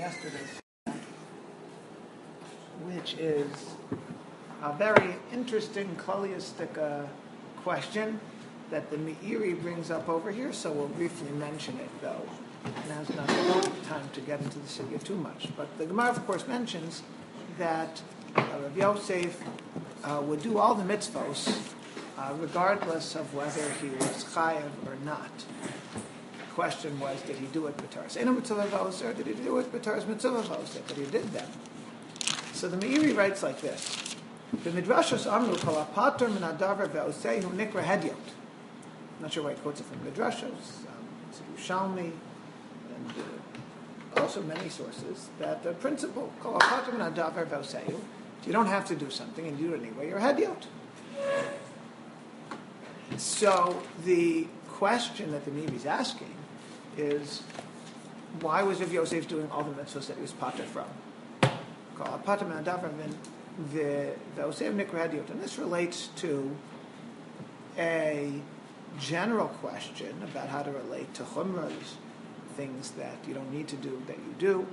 yesterday's, which is a very interesting Klaliistic question that the Meiri brings up over here, so we'll briefly mention it, though. Now's not the time to get into the sugya too much. But the Gemara, of course, mentions that Rav Yosef would do all the mitzvos regardless of whether he was chayav or not. The question was, did he do it b'taras eino mitzvahos, or did he do it b'taras mitzvahos? But he did them. So the Meiri writes like this: the midrashos amru kol hapater min hadavar ve'oseihu nikra hedyot. I'm not sure why he quotes it from midrashos. It's Yerushalmi, and also many sources, that the principle kol hapater min hadavar ve'oseihu, if you don't have to do something and you do it anyway, you're hedyot. So the question that the Meiri is asking is, why was Rav Yosef doing all the mitzvahs that he was pater from? And this relates to a general question about how to relate to chumras, things that you don't need to do that you do.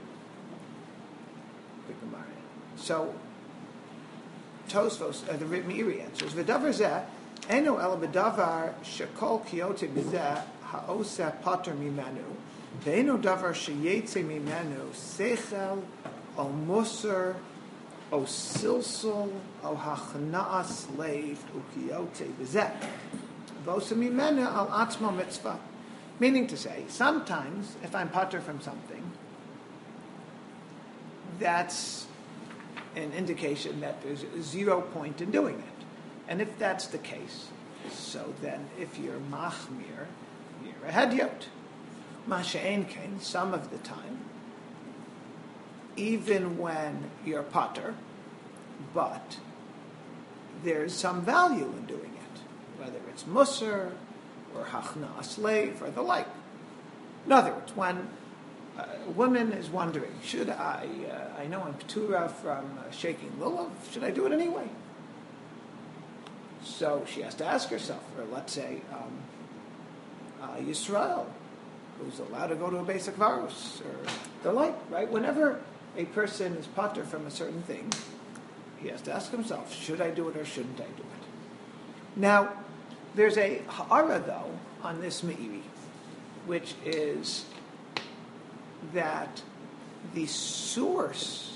So Tosfos, the Meiri answers, V'davar zeh eno el b'davar shekol kiyotze b'zeh ha'oseh pater mimenu ve'eno davar sheyetze mimenu sechel o musar o silsul o hachna'as slave ukiyotze b'zeh v'oseh mimenu al atzmo mitzvah. Meaning to say, sometimes if I'm pater from something, that's an indication that there's 0 point in doing it. And if that's the case, so then if you're machmir, you're a hedyot. Masha'en kain, some of the time, even when you're pater, but there's some value in doing it, whether it's musar or hachna, a slave, or the like. In other words, when a woman is wondering, should I know I'm P'tura from shaking lulav, should I do it anyway? So she has to ask herself, or let's say Yisrael, who's allowed to go to a basic varus, or the like, right? Whenever a person is pater from a certain thing, he has to ask himself, should I do it or shouldn't I do it? Now, there's a ha'ara, though, on this Meiri, which is that the source,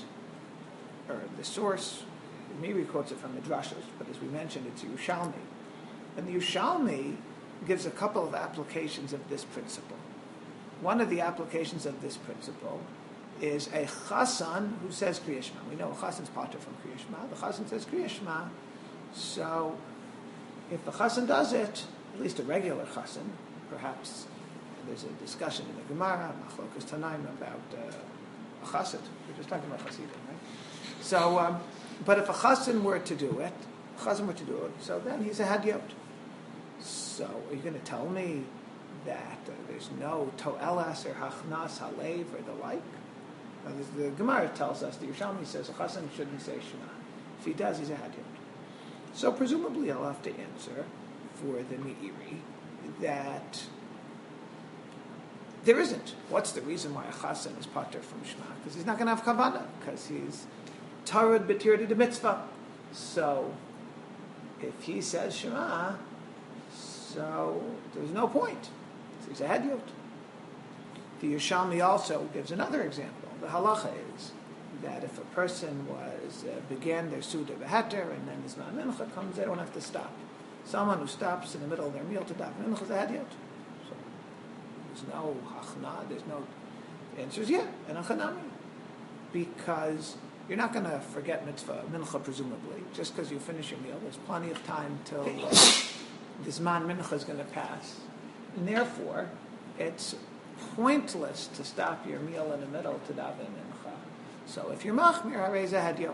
Meiri quotes it from Midrashos, but as we mentioned, it's Yerushalmi. And the Yerushalmi gives a couple of applications of this principle. One of the applications of this principle is a chassan who says Kriya Shema. We know a chassan's pater from Kriya Shema. The chassan says Kriya Shema. So if the chassan does it, at least a regular chassan, perhaps there's a discussion in the Gemara, Machlokas Tanaim, about a chassid. We're just talking about chassidim, right? So, but if a chassan were to do it, so then he's a hadyot. So are you going to tell me that there's no to'elas or hachnas halev or the like? The Gemara tells us, the Yerushalmi says, a chassan shouldn't say Shema. If he does, he's a hadyot. So presumably I'll have to answer for the Meiri that there isn't. What's the reason why a chassan is pater from Shema? Because he's not going to have kavanah, because he's tarud b'tir de mitzvah. So if he says Shema, so there's no point. So he's a hedyot. The Yerushalmi also gives another example. The halacha is that if a person began their suda b'heter and then his man mincha comes, they don't have to stop. Someone who stops in the middle of their meal to daven mincha is a hedyot. So there's no hachna, there's no... The answer is yeah, and a chanami. Because you're not going to forget mitzvah, mincha presumably, just because you finish your meal. There's plenty of time till this man mincha is going to pass. And therefore, it's pointless to stop your meal in the middle to daven mincha. So if you're machmir, harei zeh hadyot.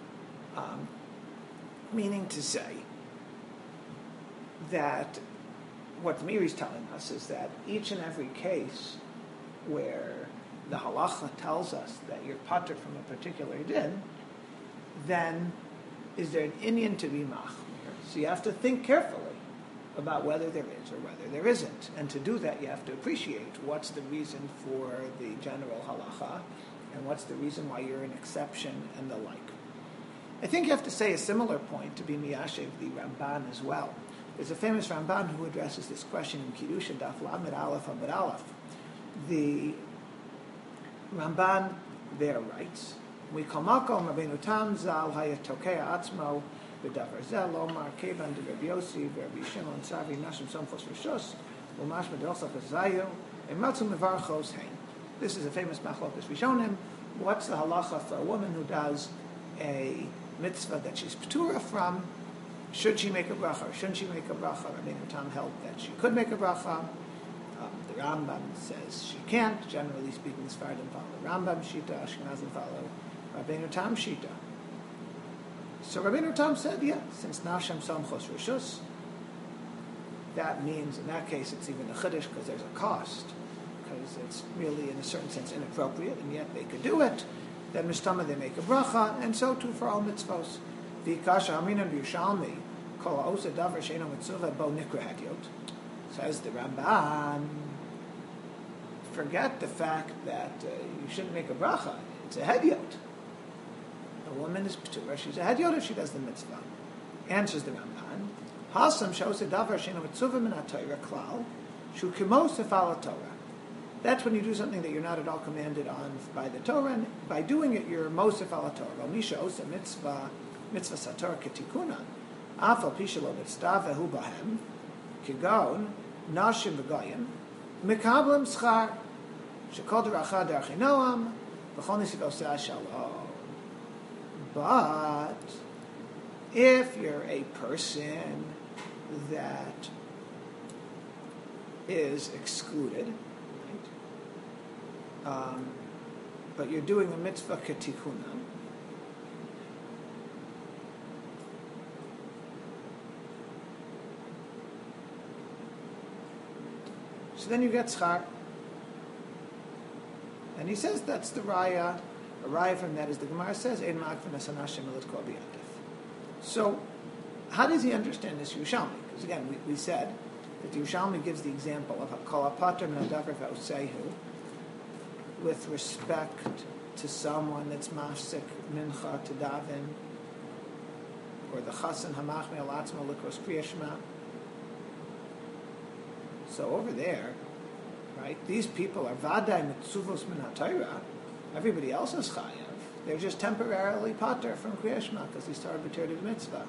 Meaning to say that what the Meiri is telling us is that each and every case where the halacha tells us that you're pater from a particular din, then is there an inyan to be machmir? So you have to think carefully about whether there is or whether there isn't. And to do that, you have to appreciate what's the reason for the general halacha and what's the reason why you're an exception, and the like. I think you have to say a similar point to be Miyashiv the Ramban as well. There's a famous Ramban who addresses this question in Kiddushin Daf Lamed Aleph Amud Aleph. The Ramban there writes, "We call Makom Rabbeinu Tam Zal Hayatokea Atzmo B'Davar Zel Lomar Kevan De Rabbi Yossi Rabbi Shimon Savi Nashim Somchos Rishos Umash Medosach Zayu Ematzu Mevarchos Hein." This is a famous machlokas Rishonim. What's the halacha for a woman who does a mitzvah that she's p'tura from? Should she make a bracha or shouldn't she make a bracha? Rabbeinu Tam held that she could make a bracha. The Rambam says she can't. Generally speaking, Sfaradim follow Rambam Shita, Ashkenazim follow Rabbeinu Tam Shita. So Rabbeinu Tam said, yeah, since Nasham Somchos Rishus, that means in that case it's even a chiddush because there's a cost, because it's really in a certain sense inappropriate, and yet they could do it. Then Mishtama they make a bracha, and so too for all mitzvos. V'ikasha Aminan B'Yushalmi Kol Ha'osa Davar Sheino Mitzvah Bo Nikra Hadyot. Says the Ramban, forget the fact that you shouldn't make a bracha. It's a hedyot. A woman is p'tura. She's a hedyot if she does the mitzvah. Answers the Ramban, Hasam shows a davar sheino mitzvah min ha-Torah klal shu kimo sefal Torah. That's when you do something that you're not at all commanded on by the Torah, and by doing it you're mosef al Torah. Well, misha osa mitzvah sator ketikunan afal pishalo mitzvah vehu bahem kigon nashim v'goyim mikablim schar shekol deracha derech noam v'chol nisiv oseh shalom. But if you're a person that is excluded, right, but you're doing a mitzvah ketikuna, so then you get schar. And he says that's the raya. A raya from that is the Gemara says, Ein ma'akvin asanashim elit kol b'yadif. So, how does he understand this Yerushalmi? Because again, we said that the Yerushalmi gives the example of kol hapater min hadavar v'osehu with respect to someone that's mafsik mincha to daven, or the chasen hamachme al atzmo likros kriya shema. So over there, right, these people are vadai mitzuvos min ha-Torah. Everybody else is chayav. They're just temporarily pater from Kriya Shema because they started b'terei mitzvah.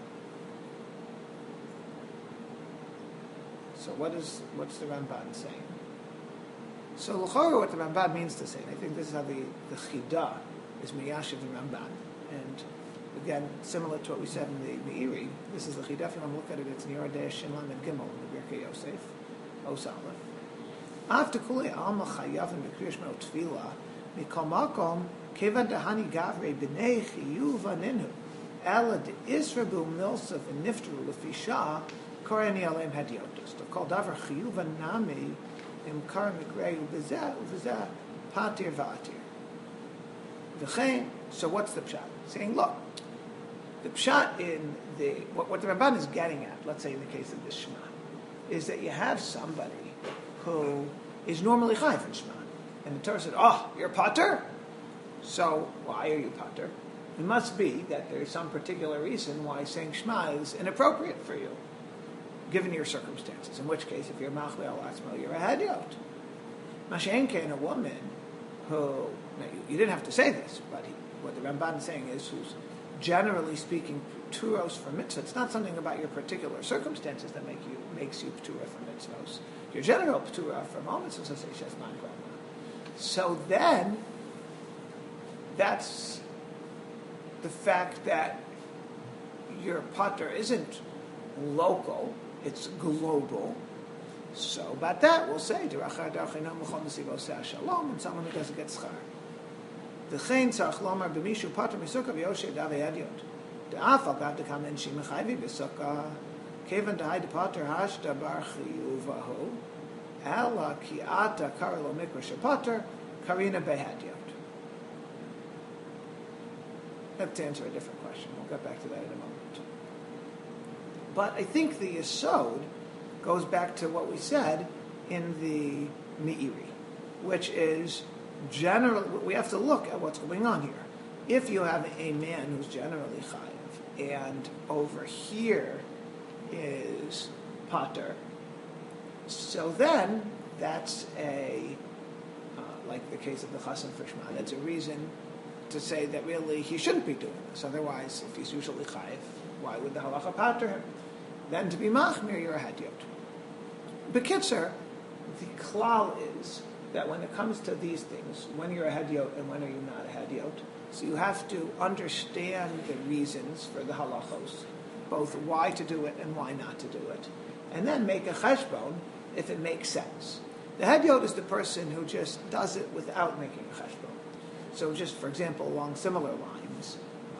So what's the Ramban saying? So l'chora, what the Ramban means to say, and I think this is how the Chida is miyashiv the Ramban. And again, similar to what we said in the Meiri, this is the Chida. If you want to look at it, it's Nir Dei Shimon and Gimel in the Birkei Yosef, Os Aleph. After kulei alma chayavim b'Kriya Shema tefillah. Mikol makom kevan dehani gavre b'nei chiyuva ninu ela de'israbu milsa v'niftaru l'fisha koreni aleim hadiotos. To call davar chiyuva nami imkar mikrei u'bezeh u'bezeh patir v'atir. V'chein. So what's the pshat? Saying, look, the pshat in the what the Ramban is getting at, let's say in the case of this Shema, is that you have somebody who is normally chayav in Shema. And the Torah said, oh, you're pater? So why are you pater? It must be that there's some particular reason why saying Shema is inappropriate for you, given your circumstances. In which case, if you're machli al atzmo, you're a hadiot. Mashenke, a woman who, now you didn't have to say this, but what the Ramban is saying is, who's generally speaking pturos for mitzvah. It's not something about your particular circumstances that makes you ptura for mitzvahs. Your general ptura for all mitzvahs is she's non grandma. So then, that's the fact that your pater isn't local, it's global. So about that, we'll say, and someone who doesn't get schar. V'chein tzarich lomar b'mishu pater misukah v'yoshe davei hadiot. De'afal gav dekam en shim mechayvi b'sukah kevan dehai depater hashda bar chiyuvahu ela ki ata karlo mikra shepater karina behadiot. That's to answer a different question. We'll get back to that in a moment. But I think the yesod goes back to what we said in the Meiri, which is generally, we have to look at what's going on here. If you have a man who's generally chayiv, and over here is pater, so then that's like the case of the chassan for Shema, that's a reason to say that really he shouldn't be doing this. Otherwise, if he's usually chayiv, why would the halacha pater him? Then to be machmir, you're a hadyot. Bekitzer, the klal is that when it comes to these things, when you're a hadyot and when are you not a hadyot, so you have to understand the reasons for the halachos, both why to do it and why not to do it, and then make a cheshbon if it makes sense. The hadyot is the person who just does it without making a cheshbon. So just, for example, along similar lines,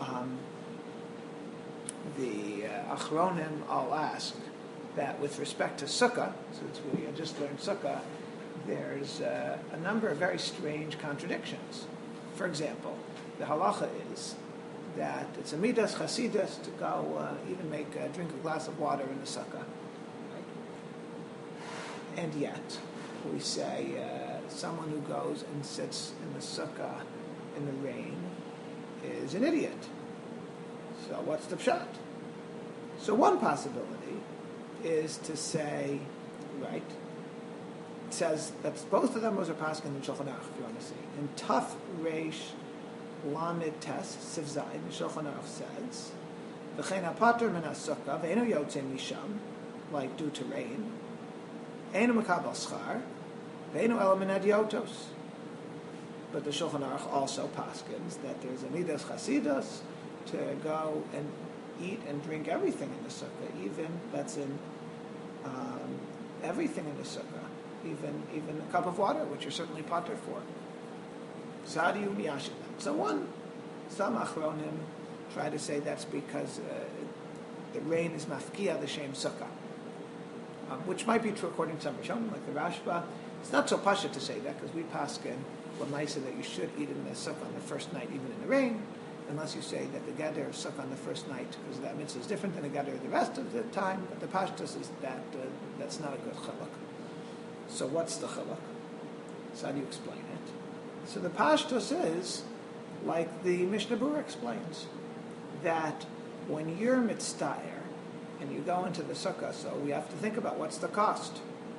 the Achronim, I'll ask that with respect to Sukkah, since we just learned Sukkah, there's a number of very strange contradictions. For example, the halacha is that it's a midas chasidus to go even drink a glass of water in the Sukkah. Right? And yet, we say someone who goes and sits in the Sukkah in the rain is an idiot. So what's the pshat? So one possibility is to say, right, it says that both of them was a pasuk in Shulchan Aruch, if you want to see. In Taf Reish Lamed Tes Siv Zayin, Shulchan Aruch says, V'chein hapater min hasukkah ve'enu yotzei misham, like due to rain, einu makabel schar, ve'enu ela min hadyotos. But the Shulchan Aruch also paskins that there's a midas chasidus to go and eat and drink everything in the sukkah, even that's in everything in the sukkah, even a cup of water, which you're certainly pater for. Sadiu miyashim. So some achronim try to say that's because the rain is mafkia the shem sukkah, which might be true according to some Rishonim, like the Rashba. It's not so pasha to say that because we paskin l'maisa that you should eat in the sukkah on the first night, even in the rain, unless you say that the gather is sukkah on the first night, because that mitzvah is different than the gather the rest of the time. But the pashtus is that that's not a good chiluk. So what's the chiluk? So how do you explain it? So the pashtus is, like the Mishnah Berurah explains, that when you're mitztaer and you go into the sukkah, so we have to think about what's the cost.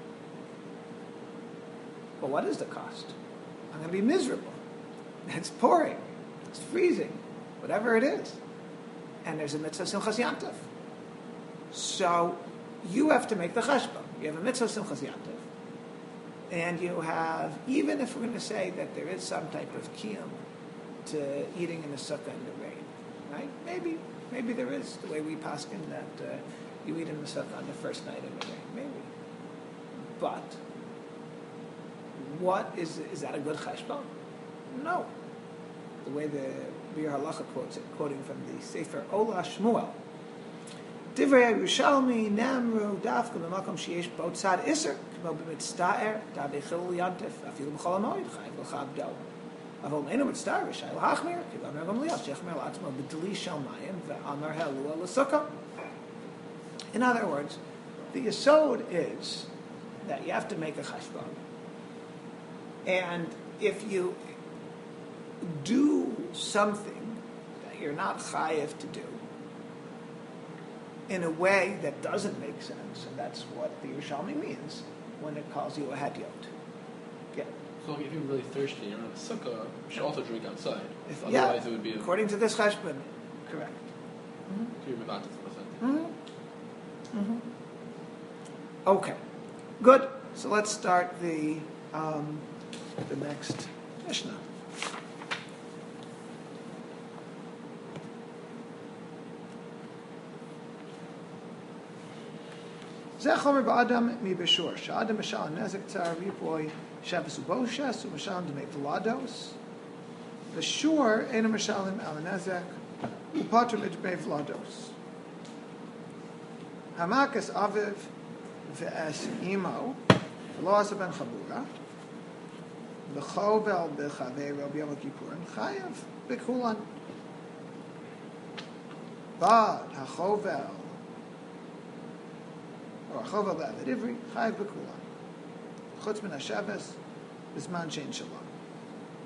Well, what is the cost? I'm going to be miserable. It's pouring. It's freezing. Whatever it is. And there's a mitzvah simchas yantav. So you have to make the cheshbon. You have a mitzvah simchas yantav. And you have, even if we're going to say that there is some type of kiyum to eating in the sukkah in the rain, right? Maybe there is, the way we paskin that you eat in the sukkah on the first night in the rain. Maybe. But what is that a good cheshbon? No. The way the Bir Halacha quotes it, quoting from the Sefer Ola Shmuel. Divrei Yerushalmi Namru Dafka B'Makom Sheyesh Bo Tzad Iser K'mo B'Mitztaer Dabei Chilul Yantif Afilu B'Chol HaMoed Chayiv L'Chabdo Avol Meinu Mitztaer Rishai L'Hachmir K'Gam Regam Liyas Shechmer L'Atzmo B'Deli Shel Mayim V'Amar Helua L'Sukkah. In other words, the yesod is that you have to make a cheshbon, and if you do something that you're not chayiv to do in a way that doesn't make sense, and that's what the Yerushalmi means when it calls you a hadyot. Yeah. So if you're really thirsty and you're in a sukkah, you should also drink outside. Otherwise it would be according to this cheshbon, correct. Okay, good. So let's start the next Mishnah. Zechomer ba'adam mi b'shur. Sha'adam b'shal nezek tzar ripoy shabbos uboshes u'mashalim d'mei vlados. B'shur ena mashalim al nezek u'patrim d'mei vlados. Hamakas aviv v'es imo v'lo asa ben chabura v'chobel b'chaveiro b'yom kippurim chayav b'kulan. But hachobel or chovel b'avad ivri, chayiv b'kulan. Chutz min ha-Shabbos, b'zman shein shalom.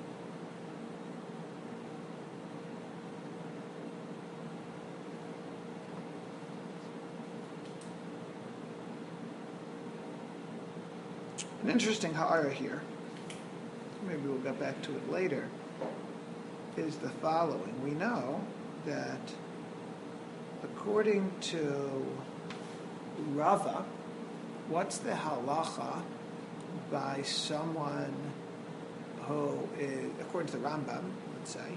An interesting ha'ara here, maybe we'll get back to it later, is the following. We know that according to Rava, what's the halacha by someone who is, according to the Rambam, let's say,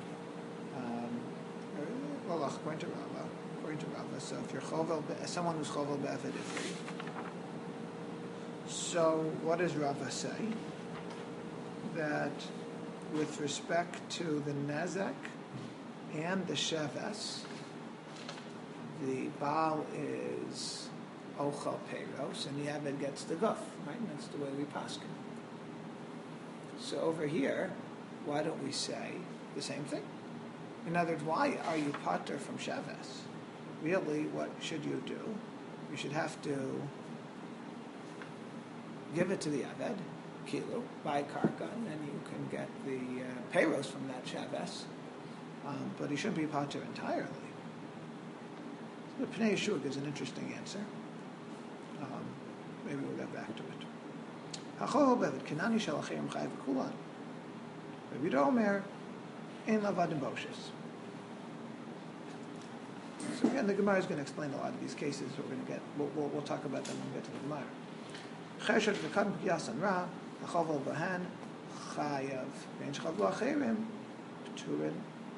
according to Rava, so if you're chovel, someone who's chovel be'eved ivri, so what does Rava say? That with respect to the nezek and the sheves, the Baal is ochel peiros, and the Eved gets the guf, right? And that's the way we paskin. So over here, why don't we say the same thing? In other words, why are you pater from sheves? Really, what should you do? You should have to give it to the Eved, kilo, buy a karka, and then you can get the peiros from that sheves. But he shouldn't be pater entirely. The Pnei Yeshua gives an interesting answer. Maybe we'll get back to it. Hachol bevet kenani shalachem chayiv kulan. Rabbi Omer ein lavadim boshes. So again, the Gemara is going to explain a lot of these cases. We're going to get. We'll talk about them when we get to the Gemara. Chesed v'kadm yasan ra hachol bahan chayav ve'en shchavlu acherim pturin.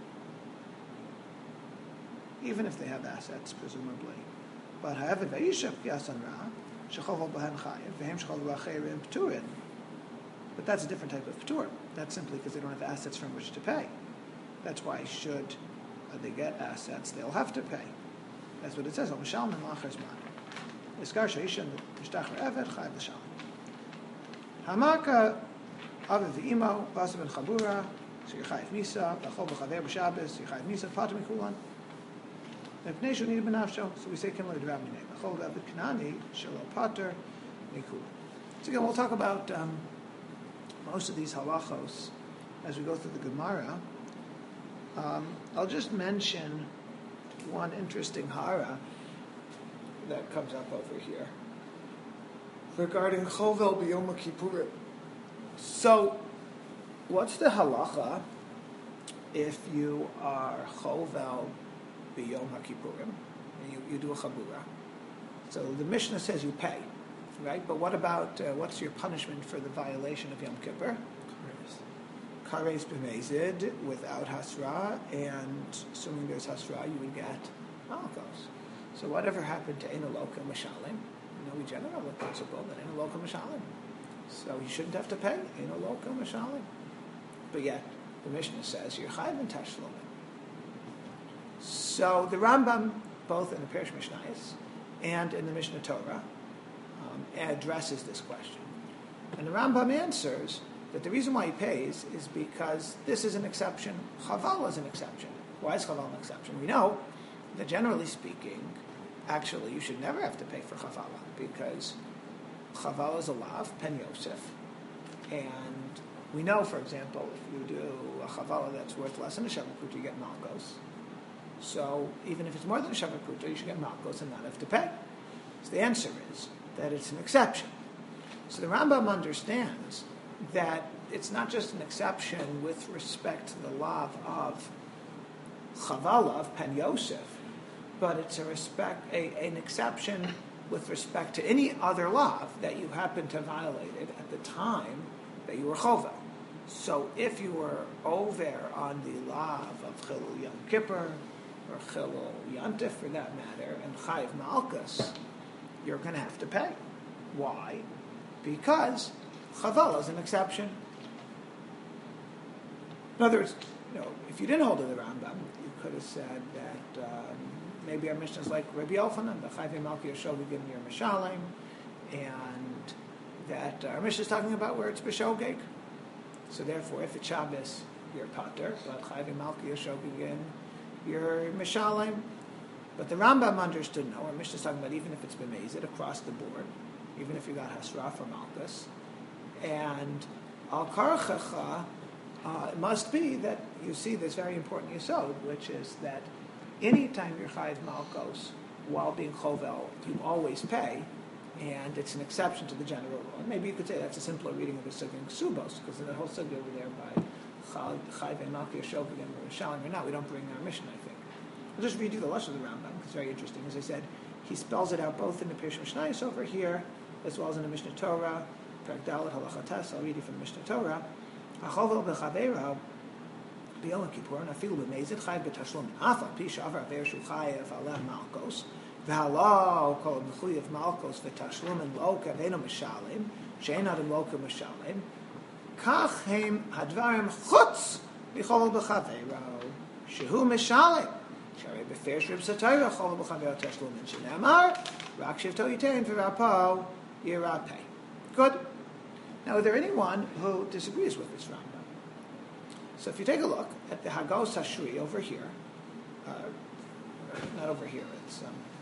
Even if they have assets, presumably. But however, v'yishav yasan ra shechovel bahan chayiv ve'hem shchavlu acherim pturin. But that's a different type of ptur. That's simply because they don't have assets from which to pay. That's why should they get assets, they'll have to pay. That's what it says. L'shalmin lachar zman. Iskar sheishan mishtachar eved chayiv l'shalmin. Hamaka aviv v'imo basa ben chabura so yichayiv misa v'achol b'chaver b'shabbos yichayiv misa pater mikulan. So we say kimla d'Rav Ninei. V'achol eved kanani shelo pater mikulan. So again, we'll talk about most of these halachos as we go through the Gemara. I'll just mention one interesting hara that comes up over here regarding chovel b'yom kippurim. So, what's the halacha if you are chovel b'yom kippurim and you do a chabura? So the Mishnah says you pay, right? But what about what's your punishment for the violation of Yom Kippur? Kares b'mezid without hasra, and assuming there's hasra, you would get malchos. So whatever happened to Eino Loka Mishalim? We generally have the principle that Eino Loka Mishalim. So you shouldn't have to pay Eino Loka Mishalim. But yet, the Mishnah says you're chayiv in tashlumin. So the Rambam, both in the Perish Mishnayos and in the Mishnah Torah, addresses this question. And the Rambam answers that the reason why he pays is because this is an exception. Chaval is an exception. Why is Chaval an exception? We know that generally speaking, actually you should never have to pay for Chavala because Chavala is a lav, pen Yosef. And we know, for example, if you do a Chavala that's worth less than a Shavakut, you get Malkos. So even if it's more than a Shavakut, you should get Malkos and not have to pay. So the answer is that it's an exception. So the Rambam understands that it's not just an exception with respect to the lav of Chavala, of Pen Yosef, but it's an exception with respect to any other lav that you happen to violate it at the time that you were chovel. So if you were over on the lav of Chilul Yom Kippur or Chilul Yantif for that matter, and Chayiv Malchus, you're going to have to pay. Why? Because Chavala is an exception. In other words, if you didn't hold to the Rambam, you could have said that maybe our Mishnah is like Rabbi Yochanan, the Chayvei Malki Yeshogeg in your Mishalim, and that our Mishnah is talking about where it's B'Shogeg. So therefore, if it's Shabbos, you're Pater, but Chayvei Malki Yeshogeg in your Mishalim. But the Rambam understood, no, our Mishnah is talking about even if it's B'Mezid across the board, even if you got Hasra for Malkus, and Al Karchacha, it must be that you see this very important yesod, which is that anytime you're chayiv malchos while being chovel, you always pay, and it's an exception to the general rule. And maybe you could say that's a simpler reading of the Sugya and Ksubos, because in the whole Sugya over there by Chayv and Malki Ashok and Shalim or not, we don't bring our mission, I think. I'll just read you the Lashon of the Rambam, it's very interesting. As I said, he spells it out both in the Pirush Mishnayos over here, as well as in the Mishnah Torah, Perek Dalet Halacha Tes. I'll read you from the Mishnah Torah. Achovel b'chaveiro b'yom Kippur nafilu b'mezid chayav b'tashlum afal pi shavar aver shu chayav aleh malkos v'halo kol mechuyev malkos v'tashlum and lo kavenu mishalim she'en adam lo mishalim kach hem hadvarim chutz b'chovel b'chaveiro shehu mishalim sharei b'fer shrib satayra chovel b'chaveiro tashlum and she'namar rak shivto yitein v'rapo yirapeh. Good. Now, is there anyone who disagrees with this Rambam? So if you take a look at the Hagos Hashri over here, not over here, it's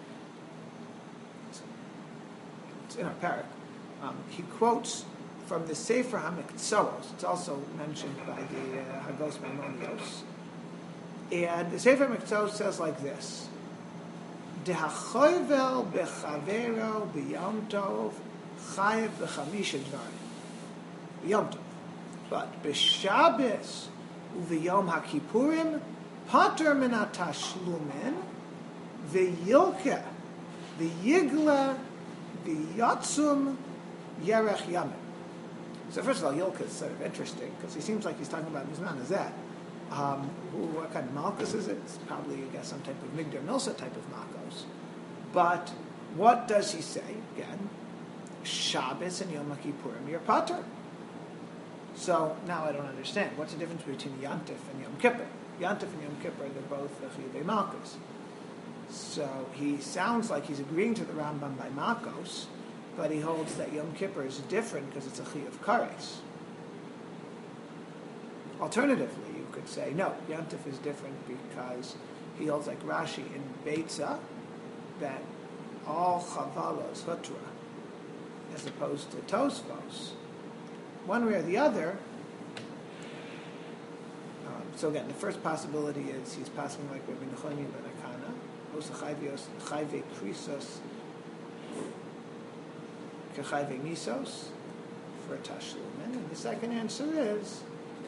in our parak, he quotes from the Sefer HaMiktzos. It's also mentioned by the Hagos Maimonios. And the Sefer HaMiktzos says like this, Dehachoyvel bechavero b'yom tov chayev b'chamisha dvarim. Yom Tov. But b'Shabbos u'v'yom HaKippurim pater min hatashlumin v'yilkeh v'yigla v'yatzum yerech yamim. So first of all, Yilkeh is sort of interesting because he seems like he's talking about Mizman Hazeh. What kind of Malchus is it? It's probably, I guess, some type of Migdar Milsa type of Malchus. But what does he say? Again, Shabbos and Yom HaKippurim, you're pater. So now I don't understand. What's the difference between Yantif and Yom Kippur? Yantif and Yom Kippur, they're both Chiyuvei Malchus. So he sounds like he's agreeing to the Rambam by Malchus, but he holds that Yom Kippur is different because it's a Chiyuv Kares. Alternatively, you could say, no, Yantif is different because he holds like Rashi in Beitza, that all Chavala is Hutra, as opposed to Tosfos. One way or the other, so again, the first possibility is he's passing like Rabbi Nechoni ben Akana, Osa Chayve Krisos, Kechayve Misos, for Tashlumin. And the second answer is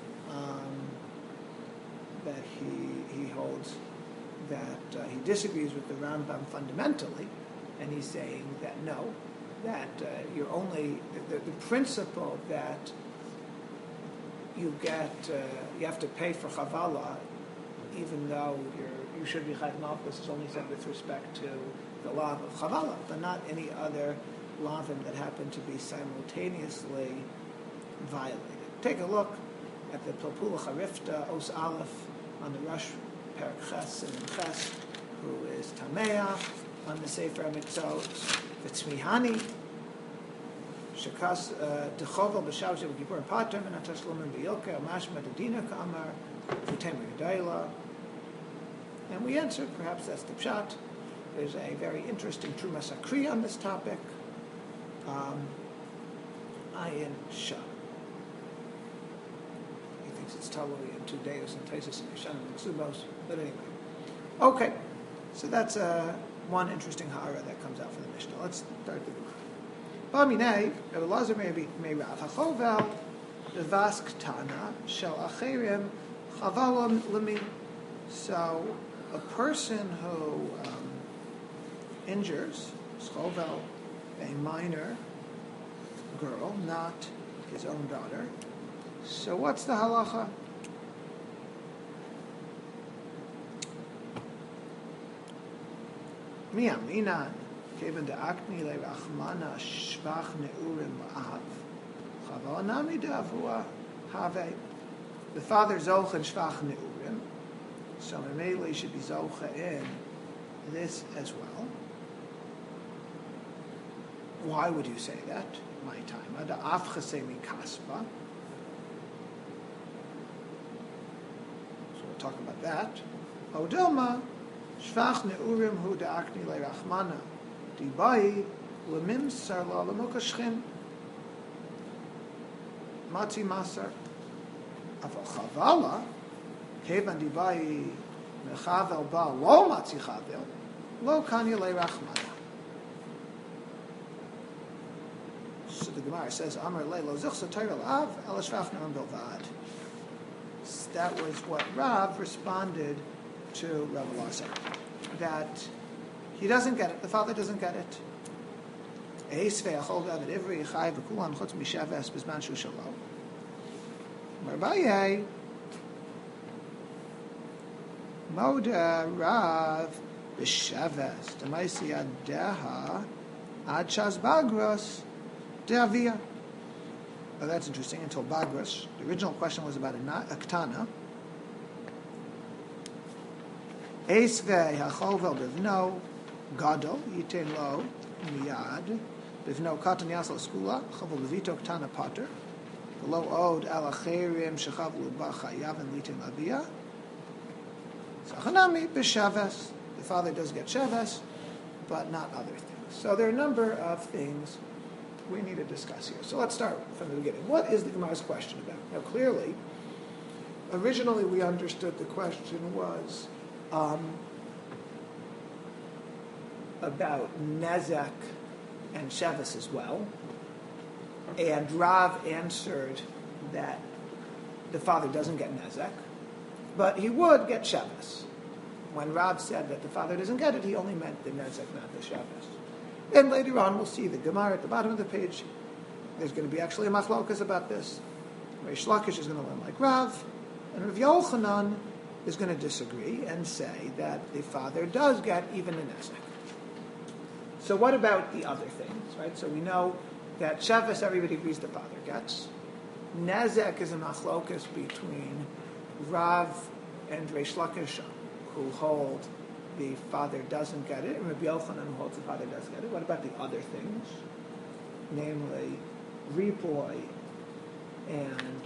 that he holds that he disagrees with the Rambam fundamentally, and he's saying that no, that you're only the principle that you get you have to pay for chavala, even though you should be chayv malchus, is only said with respect to the law of chavala, but not any other lavim that happen to be simultaneously violated. Take a look at the Plapula Charifta Os Aleph on the Rosh Perek Ches and Ches, who is Tamea on the Sefer HaMiktzos. V'tzmihani shekas dechovel b'shavos yom kippur pater min hatashlumin b'yilkeh mashma dedina ka'amar v'tem yedayla. And we answered, perhaps that's the pshat. There's a very interesting Trumas Akri on this topic. Ayin Shah. He thinks it's Talui and two Deus and Taisus and Yeshanim and Ksubos. But anyway. Okay. So that's one interesting ha'ara that comes out from the Mishnah. Let's start the book. Ba'minei, Rabbi Lazar Meirav, Hachovel, Vask Tana, Shel Acherim, Chavalam Lemi. So, a person who injures, Schovel, a minor girl, not his own daughter. So what's the halacha? Mi'aminan, kevan de'akni le'rachmana shvach ne'urim la'av, chaval nami de'avua have. The father zoch and shvach ne'urim, so Memele should be zocha in this as well. Why would you say that? My time. The afchase mi kaspa. So we'll talk about that. Odilma shvach neurim hu da'akni le'rachmana dibai lemim sarla lemokashchin matzi masar aval chavala kevan dibai mechavel ba lo matzi chavel lo kanya le'rachmana. So the Gemara says, Amar Leilo Zichsa Torah Lav Elashvachna Bilvad. That was what Rav responded to Rav Elazar, that he doesn't get it, the father doesn't get it. Eisvei achol David Ivri Chai v'kulan chutz mishaves b'zman shu shalom. Marbaye Moda Rav b'shaves d'maisi adeha ad shaz bagros de'aviyah. Oh, that's interesting. Until Bagros, the original question was about a ketana. Eisvei hacholvel bivno gadol yitain lo miyad bivno katan yasal skula chovel levito ketana pater v'lo od al acherim shechavlu b'chayav litin lavia sachanami b'shaves. The father does get shaves, but not other things. So there are a number of things we need to discuss here. So let's start from the beginning. What is the Gemara's question about? Now, clearly, originally we understood the question was about Nezek and Shevis as well. And Rav answered that the father doesn't get Nezek, but he would get Shevis. When Rav said that the father doesn't get it, he only meant the Nezek, not the Shevis. Then later on, we'll see the Gemara at the bottom of the page. There's going to be actually a machlokas about this. Reish Lakish is going to learn like Rav, and Rav Yochanan is going to disagree and say that the father does get even a nezek. So what about the other things, right? So we know that Shevis, everybody agrees the father gets. Nezek is a machlokas between Rav and Reish Lakish, who hold the father doesn't get it, and Rabbi Yochanan, who holds the father does get it. What about the other things? Namely, Ripoy and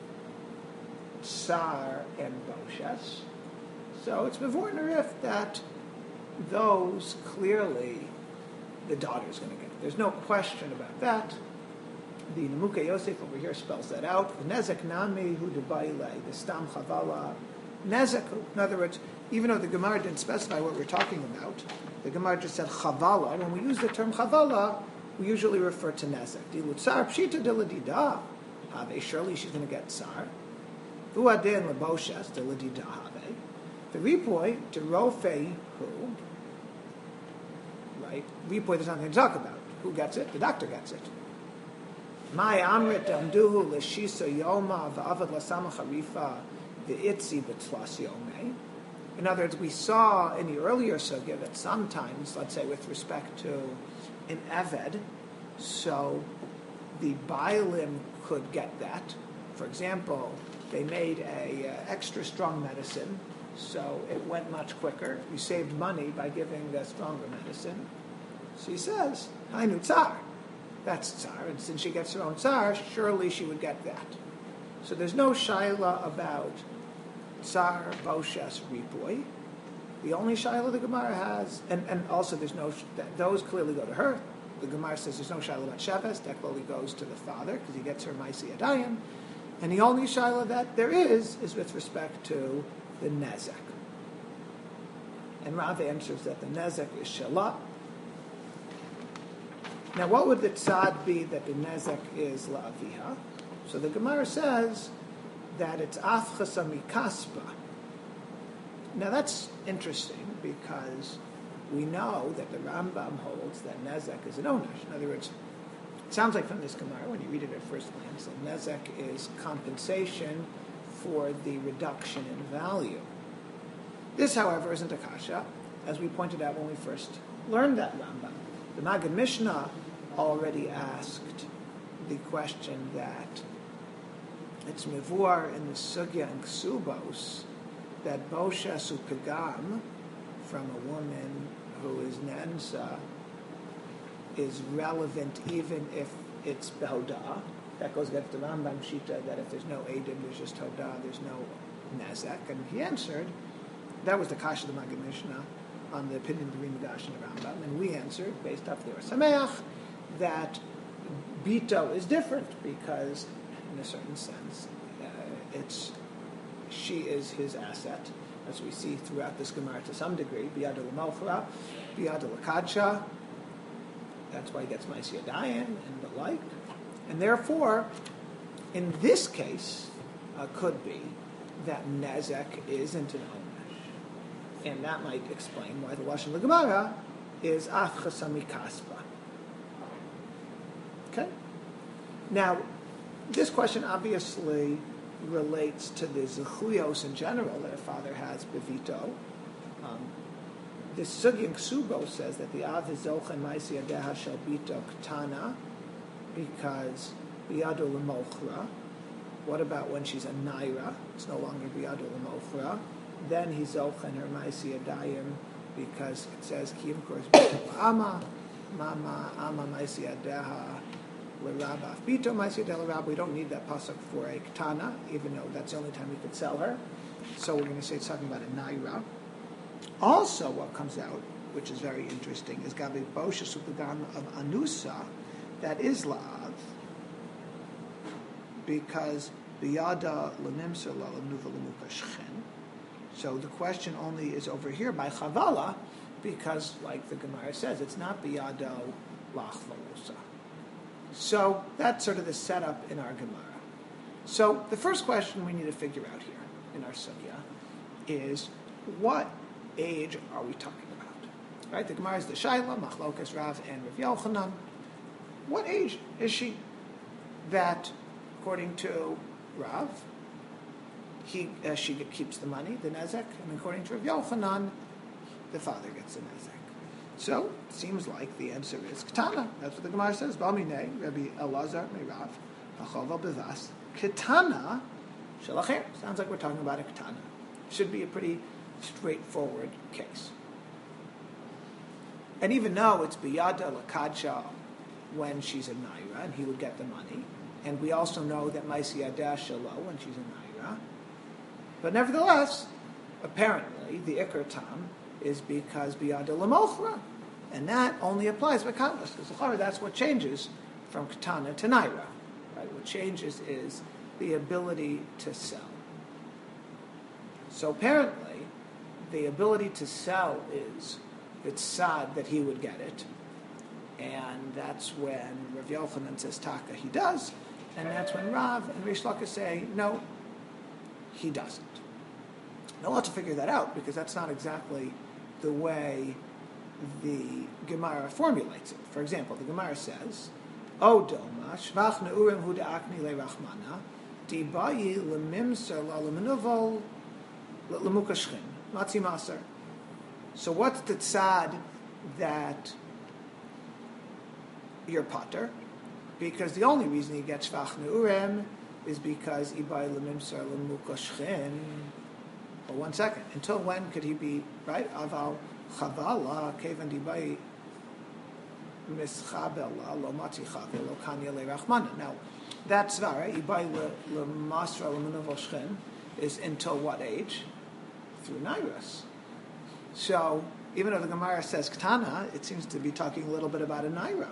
Tsar and Boshes. So it's Mavor Nerif that those clearly the daughter is going to get it. There's no question about that. The Nemuka Yosef over here spells that out. The Nezek Nami Hu Debaile, the Stam Chavala, Nezeku. In other words, even though the Gemara didn't specify what we're talking about, the Gemara just said Chavala. When we use the term Chavala, we usually refer to Nezek. Dilu Tsar Pshita Diladida Have. Surely she's going to get Tsar. Uadin Laboshes Diladida Have. The Ripoy to Rofe Hu. Right? Ripoy there's nothing to talk about. Who gets it? The doctor gets it. My Amrit Amduhu Lashisa Yoma Va'avad Lasama Harifa V'itzi B'tlas Yomei. In other words, we saw in the earlier sugya that sometimes, let's say with respect to an Eved, so the Bailim could get that. For example, they made a extra strong medicine, so it went much quicker. You saved money by giving the stronger medicine. So he says, Hainu Tsar. That's Tsar, and since she gets her own Tsar, surely she would get that. So there's no Shaila about Tsar, Boshes, Ripoy. The only Shaila the Gemara has, and also there's no, those clearly go to her. The Gemara says there's no Shaila about Sheves, that clearly goes to the father, because he gets her Maisi Adayim. And the only Shaila that there is with respect to the Nezek. And Rav answers that the Nezek is Shelah. Now, what would the tzad be that the nezek is la'aviha? So the Gemara says that it's afchasa mikaspa. Now, that's interesting because we know that the Rambam holds that nezek is an onesh. In other words, it sounds like from this Gemara, when you read it at first glance, that nezek is compensation for the reduction in value. This, however, isn't a kasha, as we pointed out when we first learned that Rambam. The Maggid Mishnah already asked the question that it's mivur in the sugya and ksubos that boshes upigam from a woman who is nansa is relevant even if it's behodah. That goes against the Rambam Shita that if there's no edim, there's just hodah, there's no nezek. And he answered, that was the kasha of the Maggid Mishnah on the opinion of the Rimadash and the Rambam, and we answered, based off the Or Sameach, that Bito is different because, in a certain sense, she is his asset, as we see throughout this Gemara to some degree. Biyad al-Malchura, Biyad al-Kadsha, that's why he gets Maisi Adayan and the like. And therefore, in this case, could be that nezek isn't an onesh. And that might explain why the Lashon Gemara is af chasami kaspa. Okay? Now, this question obviously relates to the zechuyos in general that a father has bevito. The Sugya Ksubo says that the av is zochen ma'isi adeha shel bito ktana because biyado l'mochra. What about when she's a naira? It's no longer biyado l'mochra. Then he's zochen her ma'isi adayim because it says kiyim kors bito ama mama ama ma'isi adeha l'rabah. Bito ma'isi adeha l'rabah. We don't need that pasuk for a ktana, even though that's the only time we could sell her. So we're going to say it's talking about a naira. Also, what comes out, which is very interesting, is Gabi Boshas Upagan of Anusa, that is La'av, because Biyada L'Nimser La'anuva L'Muka Shchen. So the question only is over here by Chavala, because, like the Gemara says, it's not Biyado La'chvalusa. So that's sort of the setup in our Gemara. So the first question we need to figure out here in our Sugya is, what age are we talking about? Right? The Gemara is the Shaila, Machlokas Rav, and Rav Yochanan. What age is she? That, according to Rav, she keeps the money, the nezek, and according to Rav Yochanan, the father gets the nezek. So it seems like the answer is Ketana. That's what the Gemara says. Balminei, Rabbi Elazar Meirav, Achova Bevas, Ketana Shalacher. Sounds like we're talking about a Ketana. Should be a pretty straightforward case. And even though it's biyada lakadsha when she's a naira, and he would get the money, and we also know that maisi yadah shalo when she's a naira, but nevertheless, apparently the ikar tam is because biyada lamochra, and that only applies by katnas, because that's what changes from katana to naira. Right? What changes is the ability to sell. So apparently, the ability to sell is the tzad that he would get it, and that's when Rav Yochanan says taka he does, and that's when Rav and Rish Lakish say no, he doesn't. Now we'll have to figure that out because that's not exactly the way the Gemara formulates it. For example, the Gemara says, "O doma shvach neurim hu da'akni le'rachmana dibayi lemimser la'lemenuval l'mukashchin." Matzi Maser. So what's the tzad that you're potter? Because the only reason he gets shvach ne'urem is because ibay lemimsar lemukashchen. But 1 second. Until when could he be, right? Aval chavala kevan dibay mischabela lo matzi chavel lo kanya le'rachmana. Now, that tzvara, ibay lemasra lemenuvoshchen, is until what age? Through Nairas. So, even though the Gemara says Ketana, it seems to be talking a little bit about a Naira.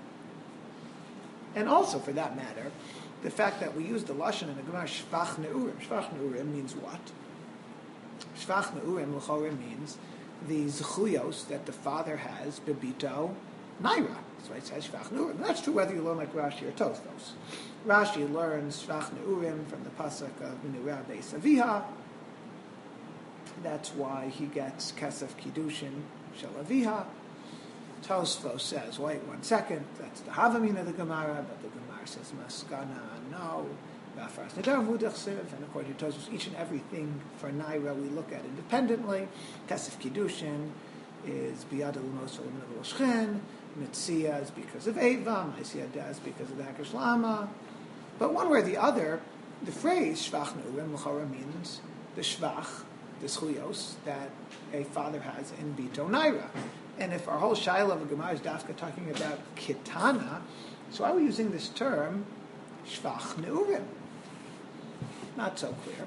And also, for that matter, the fact that we use the Lashon in the Gemara, Shvach Neurim. Shvach Neurim means what? Shvach Neurim, L'chorem, means the Zechuyos that the father has, Bebito, Naira. That's why it says Shvach Neurim. That's true whether you learn like Rashi or Tosfos. Rashi learns Shvach Neurim from the Pasuk of Minurah Beis Aviha. That's why he gets Kesef Kiddushin Shel Aviha. Tosfos says, wait 1 second, that's the Havamin of the Gemara, but the Gemara says Maskana, no. And according to Tosfos, each and everything for Naira we look at independently. Kesef Kiddushin is Biyad al-Mos al-Shchen, Mitzia is because of Eva, Maisiyada is because of the Hakesh Lama. But one way or the other, the phrase Shvach Neurim L'chora means the Shvach, the Zechuyos that a father has in Bito Naira. And if our whole Shaila of Gemara is Dafka talking about Kitana, so are we using this term, Shvach Neurim? Not so clear.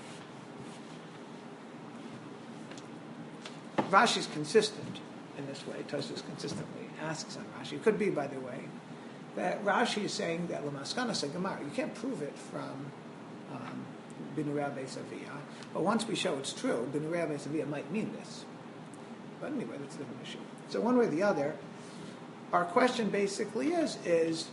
Rashi's consistent in this way. Tosfos consistently asks on Rashi. It could be, by the way, that Rashi is saying that Lamaskana Gemara. You can't prove it from Binurah Beis Aviyah. But once we show it's true, Binurah Beis Aviyah might mean this. But anyway, that's a different issue. So one way or the other, our question basically is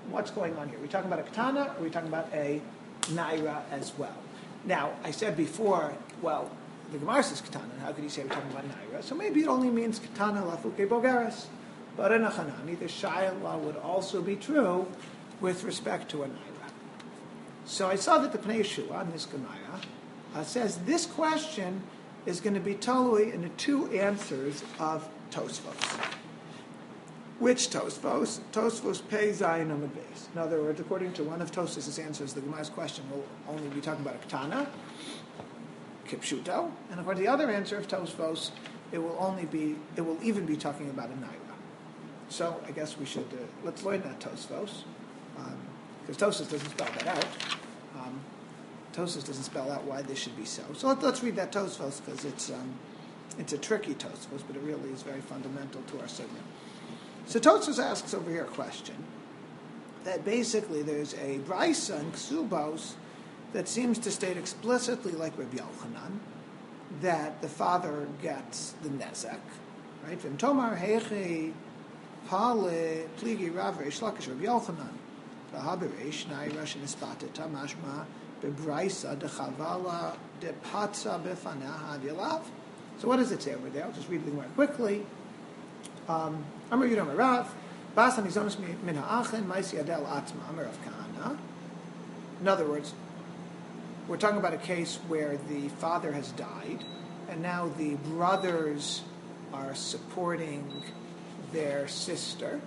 what's going on here? Are we talking about a katana, or are we talking about a naira as well? Now, I said before, well, the Gemara says katana, how could you say we're talking about naira? So maybe it only means katana lafuke bogeres. But in a chanami, the shayla would also be true with respect to a naira. So I saw that the Pnei Yeshua, in this Gemara, says this question is going to be totally in the two answers of Tosfos. Which Tosfos? Tosfos Pei Zayin Amud Beis. In other words, according to one of Tosfos' answers, the Gemara's question will only be talking about a katana, kipshuto, and according to the other answer of Tosfos, it will even be talking about a naira. So I guess we should let's learn that Tosfos, because Tosfos doesn't spell that out. Tosfos doesn't spell out why this should be so. So let's read that Tosfos, because it's a tricky Tosfos, but it really is very fundamental to our segment. So Tosfos asks over here a question that basically there's a brisa in Ksubos that seems to state explicitly, like Rabbi Yochanan, that the father gets the nezek, right? V'im tomar heichi pale pligi rav reish lakish Rabbi Yochanan v'habereish nai rash nispateta mashma bebrisa dechavala depatza befanah havilav. So what does it say over there? I'll just read the Gemara quickly. Amar Yudam Rav Basan Izonos min ha'achen Maisi Adel Atzma Amar Rav Kahana. In other words, we're talking about a case where the father has died, and now the brothers are supporting their sister.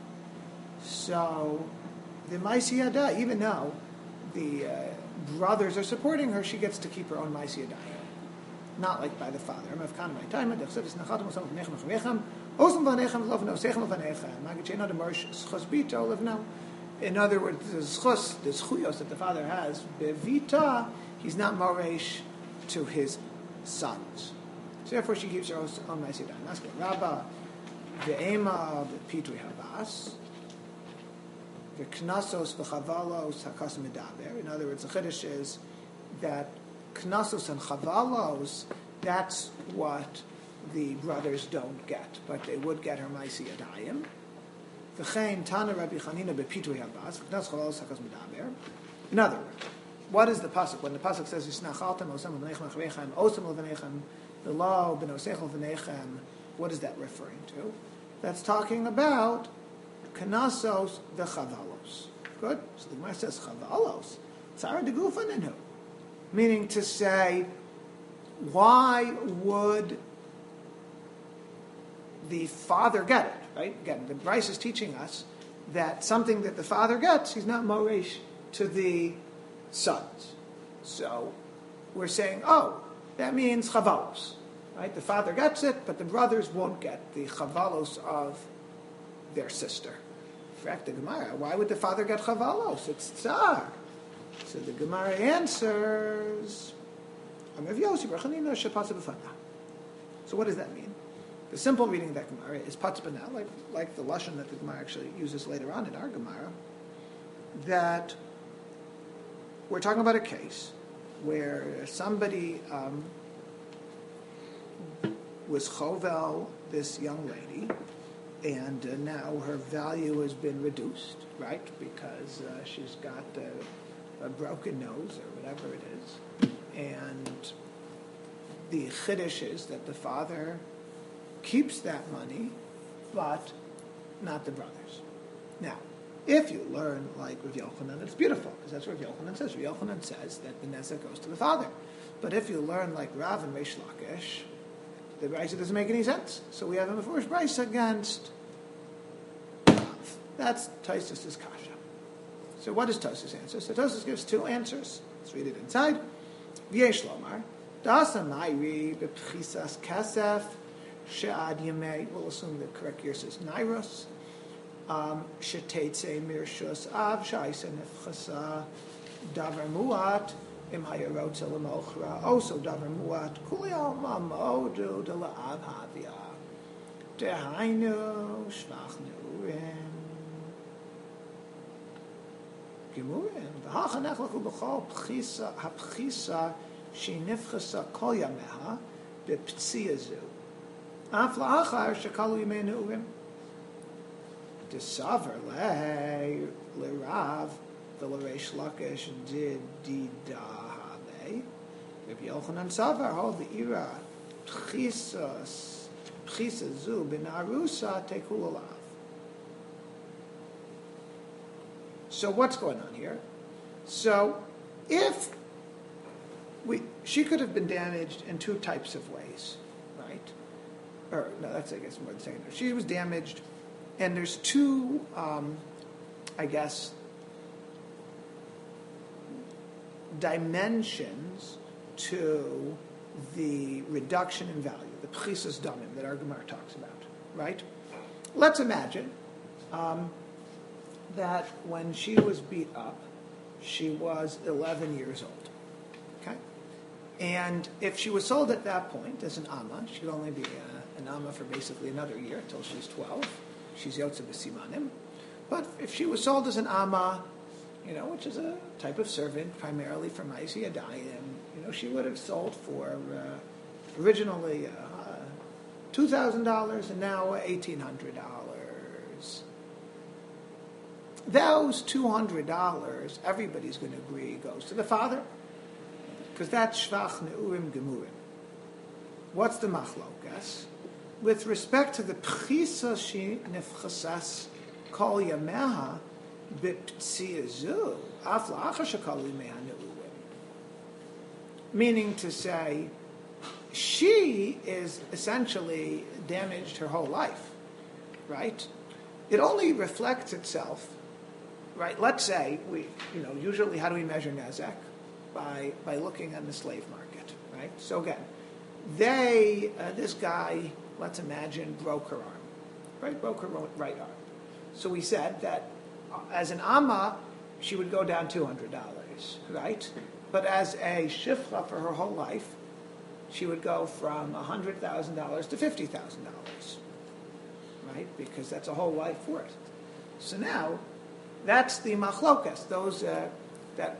So the Maisi Adel, even though the brothers are supporting her, she gets to keep her own Maisi Adel. Not like by the father. In other words, the schuyos that the father has, bevita, he's not moresh to his sons. So therefore she keeps her own ma'aseh. That's good. Rabba, ve'ema, v'pitui habas, v'knasos v'chavalos hakas medaber. In other words, the chiddush is that knasos and chavalos, that's what the brothers don't get, but they would get her ma'aseh yadayim. V'chein tana Rabbi Chanina bepitui habas, v'knas chavalos hakas medaber. In other words, what is the pasuk? When the pasuk says "Yisnachaltem osam v'nechem achreichem osam v'nechem v'lo b'nosechel v'nechem," what is that referring to? That's talking about knasos v'chavalos. Good. So the Gemara says chavalos tzara degufaninu. Meaning to say, why would the father get it? Right? Again, the Bryce is teaching us that something that the father gets, he's not moresh to the sons. So we're saying, oh, that means chavalos. Right? The father gets it, but the brothers won't get the chavalos of their sister. In fact, the Gemara, why would the father get chavalos? It's tsar. So the Gemara answers, so what does that mean? The simple reading of that Gemara is patzpana, like the lashon that the Gemara actually uses later on in our Gemara, that we're talking about a case where somebody was chovel this young lady, and now her value has been reduced, right? Because she's got a broken nose or whatever it is. And the chiddush is that the father keeps that money, but not the brothers. Now, if you learn like Rav Yochanan, it's beautiful, because that's what Rav Yochanan says. Rav Yochanan says that the nezek goes to the father. But if you learn like Rav and Reish Lakish, the brisa doesn't make any sense. So we have a first brisa against Rav. That's Tosfos' kasha. So what does Tosfos answer? So Tosfos gives two answers. Let's read it inside. V'yesh lomar, da'asa ma'iri b'pchisas kasef she'ad yemei, we'll assume the correct year says nairos, she'teitze mirshus av sha'isa nefchasa davar mu'at im hayarot l'mochra also davar mu'at kuli alma mo'odu de la'av havia dehainu shvach neurim gemurim v'hachanech lechu b'chol hapchisa she'nifchasa kol yameha b'ptziya zu af la'achar shekalu yimei neurim. Desaver le Rav the Reish Lakish did didahave. Rabbi Yochanan Savar hold the ira pchisa zu b'narusa tekulalav. So what's going on here? So if she could have been damaged in two types of ways, right? Or no, that's I guess more the second. She was damaged, and there's two, I guess, dimensions to the reduction in value, the pchisas damim that our Gemara talks about, right? Let's imagine that when she was beat up, she was 11 years old, okay? And if she was sold at that point as an amma, she could only be an amma for basically another year until she's 12. She's yotze b'simanim. But if she was sold as an amma, which is a type of servant primarily for Ma'aseh Yadayim, she would have sold for originally $2,000 and now $1,800. Those $200, everybody's going to agree, goes to the father, because that's shvach neurim gemurim. What's the machlokas? With respect to the pchisa she nefchasas kol yameha b'ptziyazu af la'achar shekol yameha neurim. Meaning to say, she is essentially damaged her whole life, right? It only reflects itself, right? Let's say usually how do we measure nezek? By looking at the slave market, right? So again, this guy, let's imagine, broke her arm, right? Broke her right arm. So we said that as an amma, she would go down $200, right? But as a shifra for her whole life, she would go from $100,000 to $50,000, right? Because that's a whole life worth. So now, that's the machlokas. That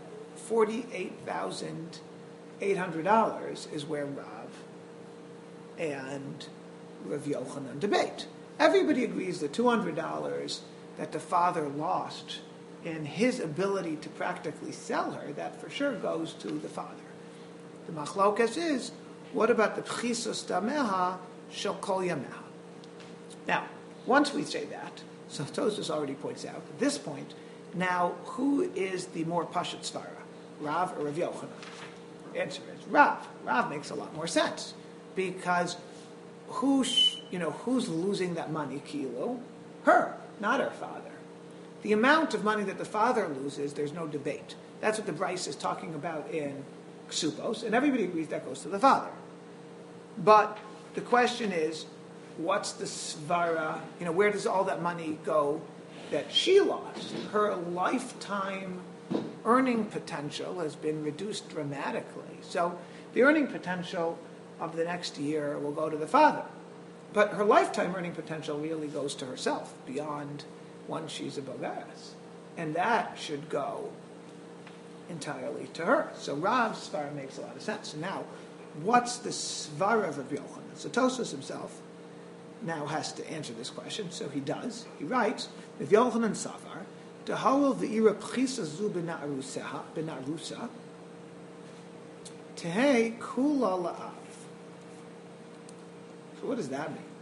$48,800 is where Rav and Rav Yochanan debate. Everybody agrees that $200 that the father lost in his ability to practically sell her, that for sure goes to the father. The machlokas is, what about the pchisos dameha shel kol yameha? Now, once we say that, so Tosfos already points out, at this point, now who is the more pashat svara, Rav or Rav Yochanan? Answer is Rav. Rav makes a lot more sense, because who's losing that money, kilo? Her, not her father. The amount of money that the father loses, there's no debate. That's what the Bryce is talking about in Ksupos, and everybody agrees that goes to the father. But the question is, what's the svara? Where does all that money go that she lost? Her lifetime earning potential has been reduced dramatically. So the earning potential of the next year will go to the father. But her lifetime earning potential really goes to herself beyond once she's a bogaras. And that should go entirely to her. So Rav's svara makes a lot of sense. So now, what's the svara of Rabbi Yochanan? So Tosfos himself now has to answer this question. So he does. He writes, Rabbi Yochanan Savar, Dehawel v'ira pchisa zu b'na'rusa, tehei kula la'av. So what does that mean?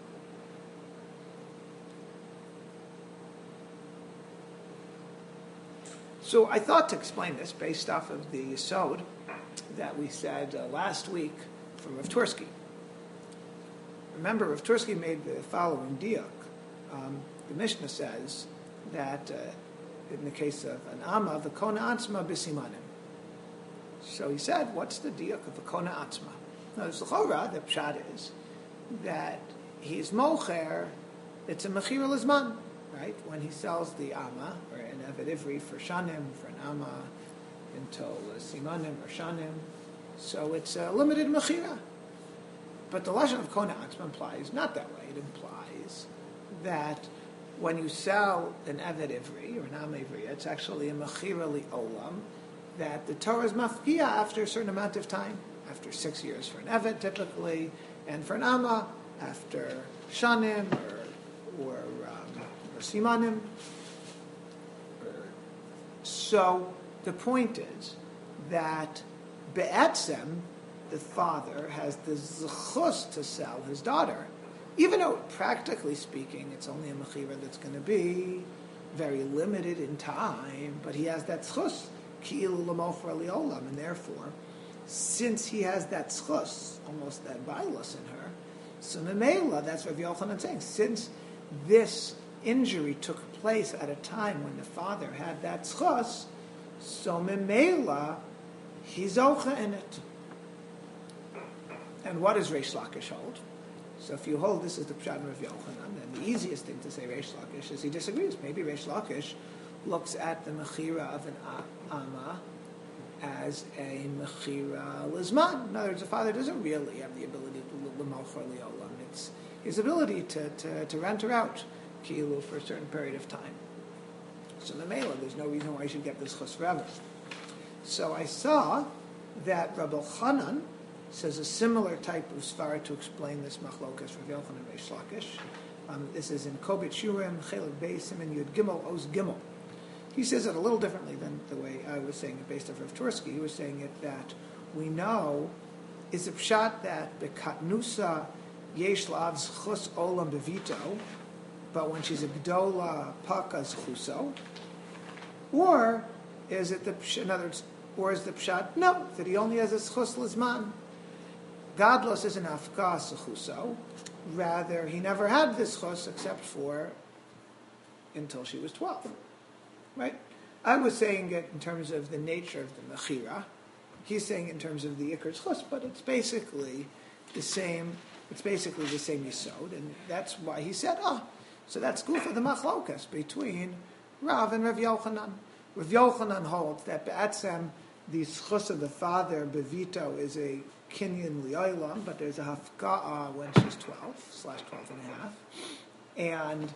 So I thought to explain this based off of the Yesod that we said last week from Rav Tursky. Remember, Rav Tursky made the following diuk. The Mishnah says that in the case of an amma, the kona atzma b'simanim. So he said, what's the diuk of the kona atzma? Now, the l'chora, the pshat is that he's mocher, it's a mechira l'zman, right? When he sells the amma, or an eved ivri for shanim, for an amma, until simanim or shanim, so it's a limited mechira. But the lashon of kona atzma implies not that way. It implies that when you sell an eved ivri or an amma ivri, it's actually a mechira li'olam, that the Torah is mafkia after a certain amount of time, after 6 years for an eved typically, and for an amma after shanim or simanim. So the point is that be'etzem, the father, has the zechus to sell his daughter, even though practically speaking it's only a mechira that's going to be very limited in time, but he has that zechus, ki'ilu l'mochra li'olam, and therefore, since he has that zechus, almost that bailus in her, so memela, that's what Rav Yochanan is saying, since this injury took place at a time when the father had that zechus, so memela, he's zocha in it. And what does Reish Lakish hold? So if you hold this is the Pshat of Rav Yochanan, then the easiest thing to say Reish Lakish is he disagrees. Maybe Reish Lakish looks at the mechira of an ama as a mechira lizman. In other words, the father doesn't really have the ability to l'mochar li'olam. It's his ability to rent her out, ki'ilu, for a certain period of time. So the Mela, there's no reason why he should get this chus forever. So I saw that Rabbi Chanan says a similar type of svara to explain this machlokas Rav Yochanan and Reish Lakish. This is in Kobit Shurim, Chelik Beis, Siman Yud Gimel, Oz Gimel. He says it a little differently than the way I was saying it based off Rav Tursky. He was saying it that we know is a pshat that bekatnusa yesh lav zchus olam bevito, but when she's a gdola paka zchuso, or is it the in other words, or is the pshat no that he only has a zchus lizman? Gadlos is an afkas zchuso. Rather, he never had this chus except for until she was 12. Right? I was saying it in terms of the nature of the mechira. He's saying in terms of the ikar's chus, but it's basically the same. It's basically the same yisod, and that's why he said, so that's good for the machlokas between Rav and Rav Yochanan. Rav Yochanan holds that be'atzem the chus of the father bevito is a kinyan li'olam, but there's a hafka'a when she's 12/12 and a half,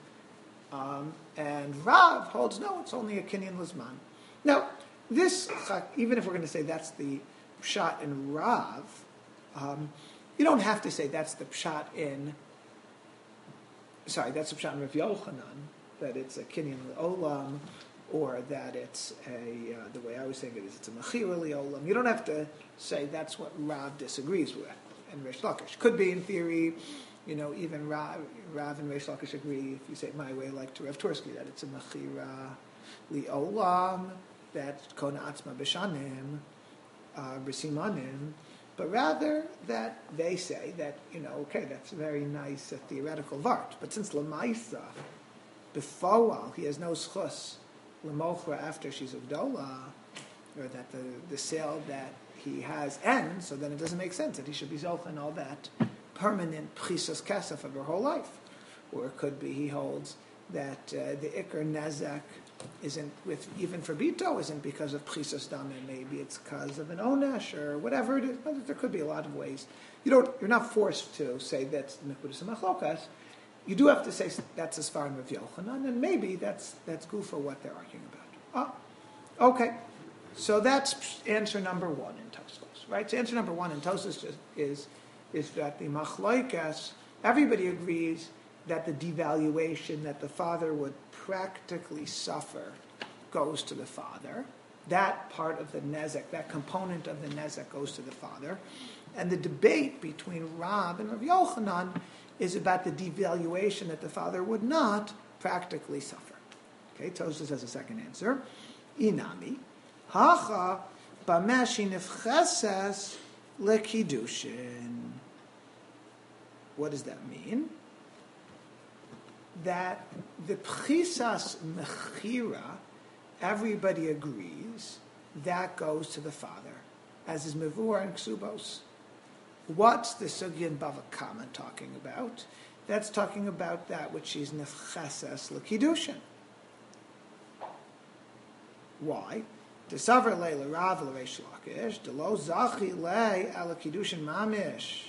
and Rav holds no, it's only a kinyan lizman. Now, this even if we're going to say that's the pshat in Rav, you don't have to say that's the pshat in. That's the pshat in Rav Yochanan, that it's a kinyan li'olam, or that it's the way I was saying it is it's a mechira li'olam. You don't have to say that's what Rav disagrees with, and Reish Lakish. Could be in theory, even Rav and Reish Lakish agree, if you say it my way, like to Rav Tursky, that it's a mechira li'olam, that kona atzma b'shanim, b'simanim, but rather that they say that, okay, that's a very nice theoretical vart, but since l'maisa, before he has no schus, l'mochra after she's Avdola, or that the sale that he has ends, so then it doesn't make sense that he should be zoch and all that permanent p'chisas kesef of her whole life. Or it could be he holds that the ikar nezek isn't with even for bito isn't because of p'chisas dam, maybe it's because of an onesh or whatever it is. There could be a lot of ways. You're not forced to say that's nekudas machlokas. You do have to say that's as far in Rav Yochanan, and maybe that's good for what they're arguing about. Okay. So that's answer number one in Tosfos, right? So answer number one in Tosfos is that the machlokas, everybody agrees that the devaluation that the father would practically suffer goes to the father. That part of the nezek, that component of the nezek goes to the father. And the debate between Rav and Rav Yochanan is about the devaluation that the father would not practically suffer. Okay, Tosfos has a second answer. Inami, hacha b'meshi nefcheses lekidushin. What does that mean? That the p'chisas mechira, everybody agrees, that goes to the father, as is mevur and ksubos. What's the sugya in Bava Kama talking about? That's talking about that which is nefcheses lekidushin. Why? Desaver leila Rav l'Reish Lakish delo zachi le ala kidushin mamish.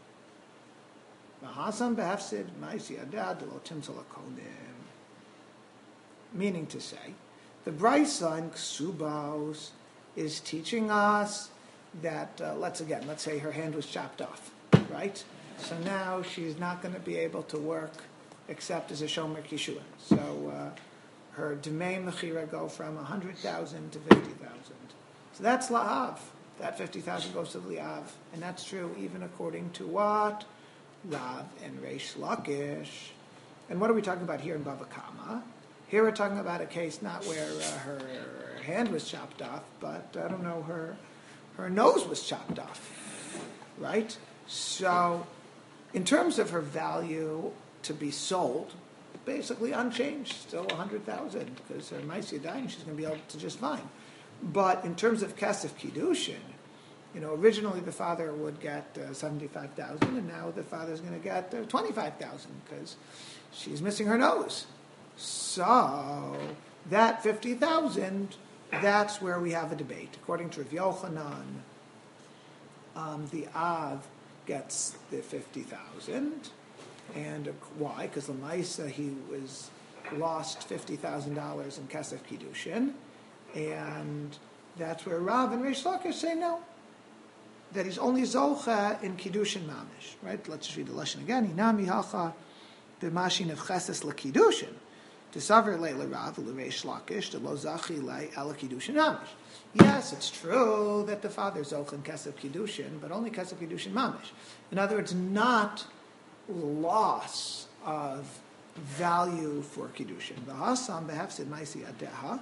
Mahasam behafsid ma'isi adad delo timsal akodim. Meaning to say, the Brisa in Ksubos is teaching us that, let's say her hand was chopped off, right? So now she's not going to be able to work except as a shomer kishua. So her demei mechira go from 100,000 to 50,000. So that's la'av. That 50,000 goes to the li'av, and that's true even according to what Rav and Reish Lakish. And what are we talking about here in Bava Kama? Here we're talking about a case not where her hand was chopped off, but I don't know, her nose was chopped off, right? So, in terms of her value to be sold, basically unchanged, still 100,000, because her Maisi dying, she's going to be able to just fine. But in terms of Kesef Kiddushin, originally the father would get 75,000, and now the father's going to get 25,000 because she's missing her nose. So that 50,000, that's where we have a debate. According to Rav Yochanan, the Av gets the 50,000, and why? Because Lamaisa he was lost $50,000 in Kesef Kiddushin, and that's where Rav and Reish Lakish say no. That he's only zocha in kiddushin mamish, right? Let's just read the lesson again. Hinami hacha b'mashin of cheses lekiddushin, t'saver leila Rav u'leish Lakish t'lo zachi le el kiddushin mamish. Yes, it's true that the father zocha in kesef kiddushin, but only kesef kiddushin mamish. In other words, not loss of value for kiddushin. V'hasam behefsid ma'isi adeha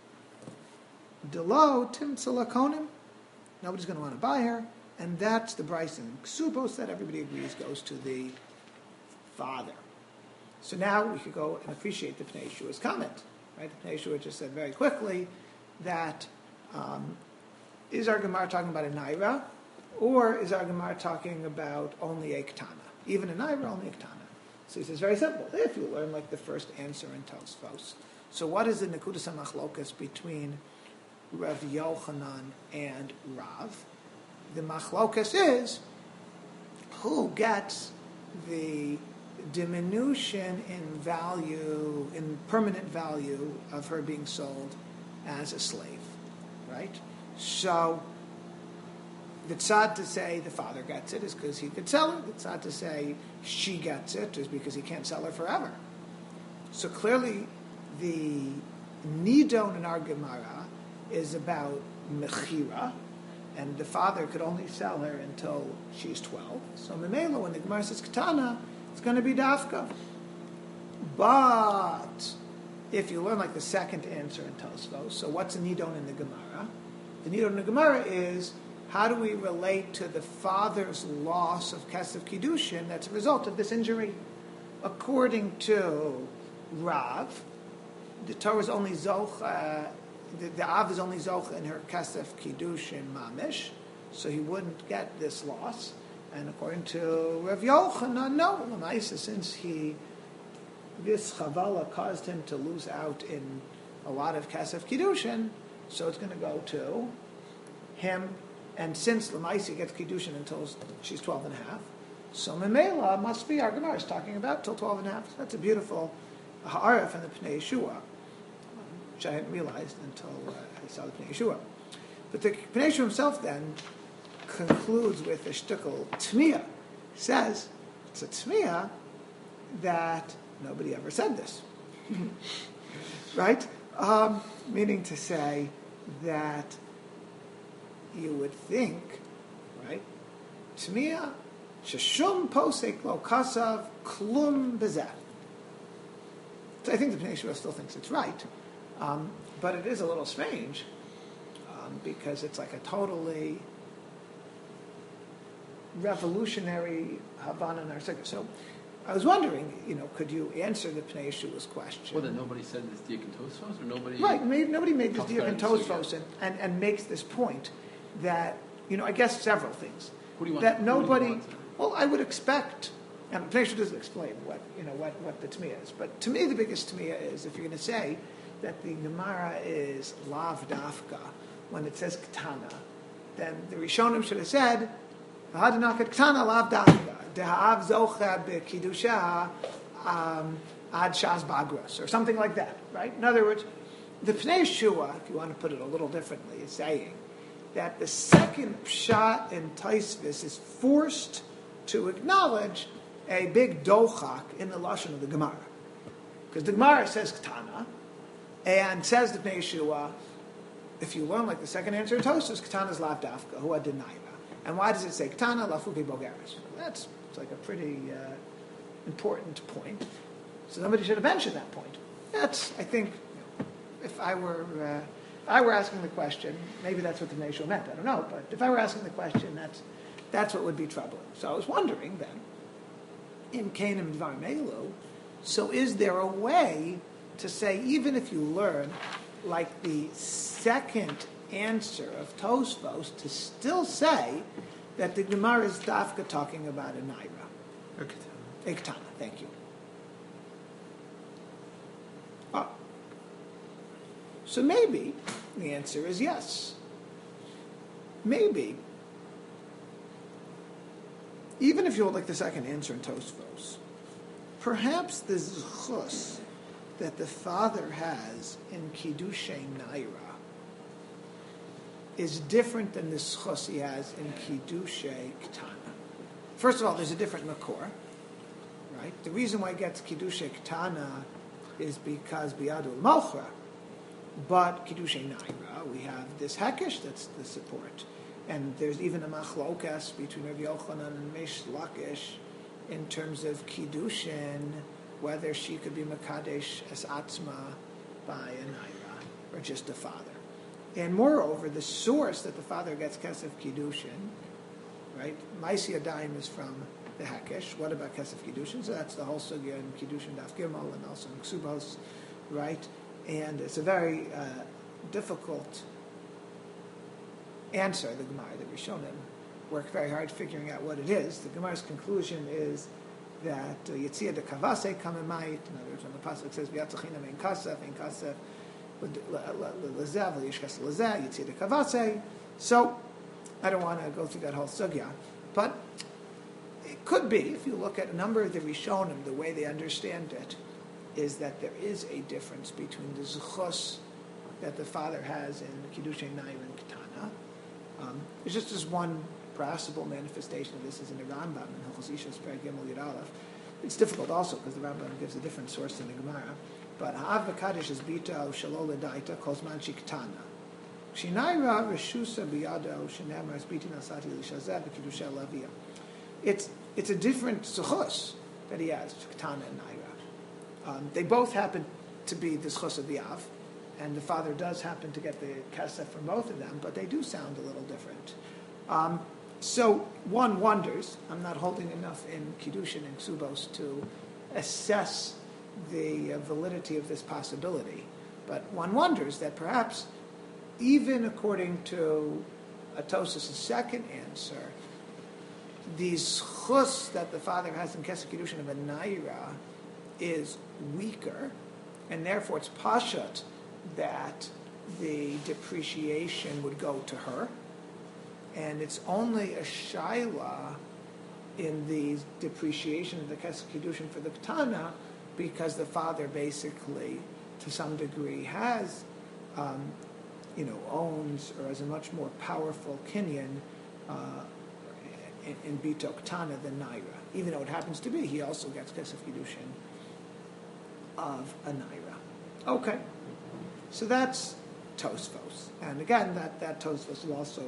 delo timtzah lakonim. Nobody's going to want to buy her. And that's the Bryce and Ksubos that everybody agrees goes to the father. So now we could go and appreciate the Pnei Yeshua's comment. Right? The Pnei Yeshua just said very quickly that is our Gemara talking about a Naira, or is our Gemara talking about only a Ketana? Even a Naira, only a Ketana. So he says very simple. If you learn like the first answer in Tosfos. So what is the Nekudas HaMachlokas between Rav Yochanan and Rav? The machlokas is who gets the diminution in value, in permanent value of her being sold as a slave, right? So the tzad to say the father gets it is because he could sell her. The tzad to say she gets it is because he can't sell her forever. So clearly the nidon in our Gemara is about mechira, and the father could only sell her until she's 12. So Memelo, when the Gemara says Ketana, it's going to be Dafka. But if you learn like the second answer in Tosfos, so what's a Nidon in the Gemara? The Nidon in the Gemara is, how do we relate to the father's loss of Kesef Kiddushin that's a result of this injury? According to Rav, the Torah is only Zocha, the Av is only Zocha in her Kesef Kiddushin Mamish, so he wouldn't get this loss. And according to Rav Yochanan, no, Lamaisa, since this Chavala caused him to lose out in a lot of Kesef Kiddushin, so it's going to go to him. And since Lamaisa gets Kiddushin until she's 12 and a half, so Memela must be, our Gemara is talking about, till 12 and a half. That's a beautiful ha'ara from the Pnei Yeshua, which I hadn't realized until I saw the Pnei Yeshua. But the Pnei Yeshua himself then concludes with a shtickle tmiya. Says it's a tmiya that nobody ever said this, right? Meaning to say that you would think, right? Tmiya sheshum posek lo kasav klum bezeh. So I think the Pnei Yeshua still thinks it's right. But it is a little strange because it's like a totally revolutionary Havana Narsika. So I was wondering, could you answer the Pnei Yeshua's question? Well, that nobody said this Diak and Tosfos, or nobody... Right, nobody made this Diak and Tosfos and makes this point that, I guess several things. What do you want? That nobody... Well, I would expect... And Pnei Yeshua doesn't explain what the Tmiya is. But to me, the biggest Tmiya is, if you're going to say that the Gemara is Lav Dafka, when it says Ketana, then the Rishonim should have said, V'hadanakat Ketana Lav Dafka, Deha'av Zocha B'Kiddusha Ad Shaz Bagros, or something like that, right? In other words, the Pnei Yeshua, if you want to put it a little differently, is saying that the second Pshat in Taisvis is forced to acknowledge a big dochak in the lashon of the Gemara, because the Gemara says Ketana, and says the Pnei Yeshua, if you learn like the second answer in Tosfos, Ketana is lav dafka, hua denaira. And why does it say Ketana lafuki bogeres? That's like a pretty important point. So somebody should have mentioned that point. That's, I think, if I were asking the question, maybe that's what the Pnei Yeshua meant. I don't know, but if I were asking the question, that's what would be troubling. So I was wondering then, in Kanim Dvar Melu, so is there a way to say, even if you learn like the second answer of Tosfos, to still say that the Gemara is dafka talking about a naira? Ketana, thank you. So maybe the answer is yes. Maybe, even if you would like the second answer in Tosfos, perhaps the zchus that the father has in Kiddushay Naira is different than the zchus he has in Kiddushay Ketana. First of all, there's a different makor, right? The reason why it gets Kiddushay Ketana is because Biyadu Malchra, but Kiddushay Naira, we have this Hekesh that's the support. And there's even a machlokas between Rabbi Yochanan and Meish Lakish in terms of Kiddushin, whether she could be Makadesh as Atzma by a Naira, or just a father. And moreover, the source that the father gets Kesef Kiddushin, right? Maisi Adayim is from the Hekesh. What about Kesef Kiddushin? So that's the whole sugya in Kiddushin Daf Gimel and also in Ksubos, right? And it's a very difficult answer, the Gemara that Rishonim worked very hard figuring out what it is. The Gemara's conclusion is that Yitzia de Kavase Kamemayit, in other words, when the Pasuk says, V'yatzachina mein kasef lezev, v'yishkas lezeh, Yitzia de Kavase. So, I don't want to go through that whole sugya, but it could be, if you look at a number of the Rishonim, the way they understand it, is that there is a difference between the zchus that the father has in Kiddushay Naira and Ketana. There's just this one possible manifestation of this is in the Rambam in Hilchos Ishus Perek Gimel Yud Aleph. It's difficult also because the Rambam gives a different source than the Gemara. But Ha'av v'kadosh is bita shelo l'daita kol zman she Ketana. Shinaira reshusa biyado shenemar es biti nasati l'shazeh v'kiddushay lavia. It's a different zchus that he has, Ketana and Naira. They both happen to be the zchus of the Av, and the father does happen to get the kesef from both of them, but they do sound a little different. So one wonders, I'm not holding enough in Kiddushin and Ksubos to assess the validity of this possibility, but one wonders that perhaps, even according to Tosfos' second answer, the zchus that the father has in Kesef Kiddushin of a Naira is weaker, and therefore it's pashat that the depreciation would go to her, and it's only a shaila in the depreciation of the Kesef Kiddushin for the Ketana because the father basically, to some degree, has, owns or has a much more powerful kinyan in Bito Ketana than Naira. Even though it happens to be, he also gets Kesef Kiddushin of a Naira. Okay. So that's Tosfos. And again, that Tosfos will also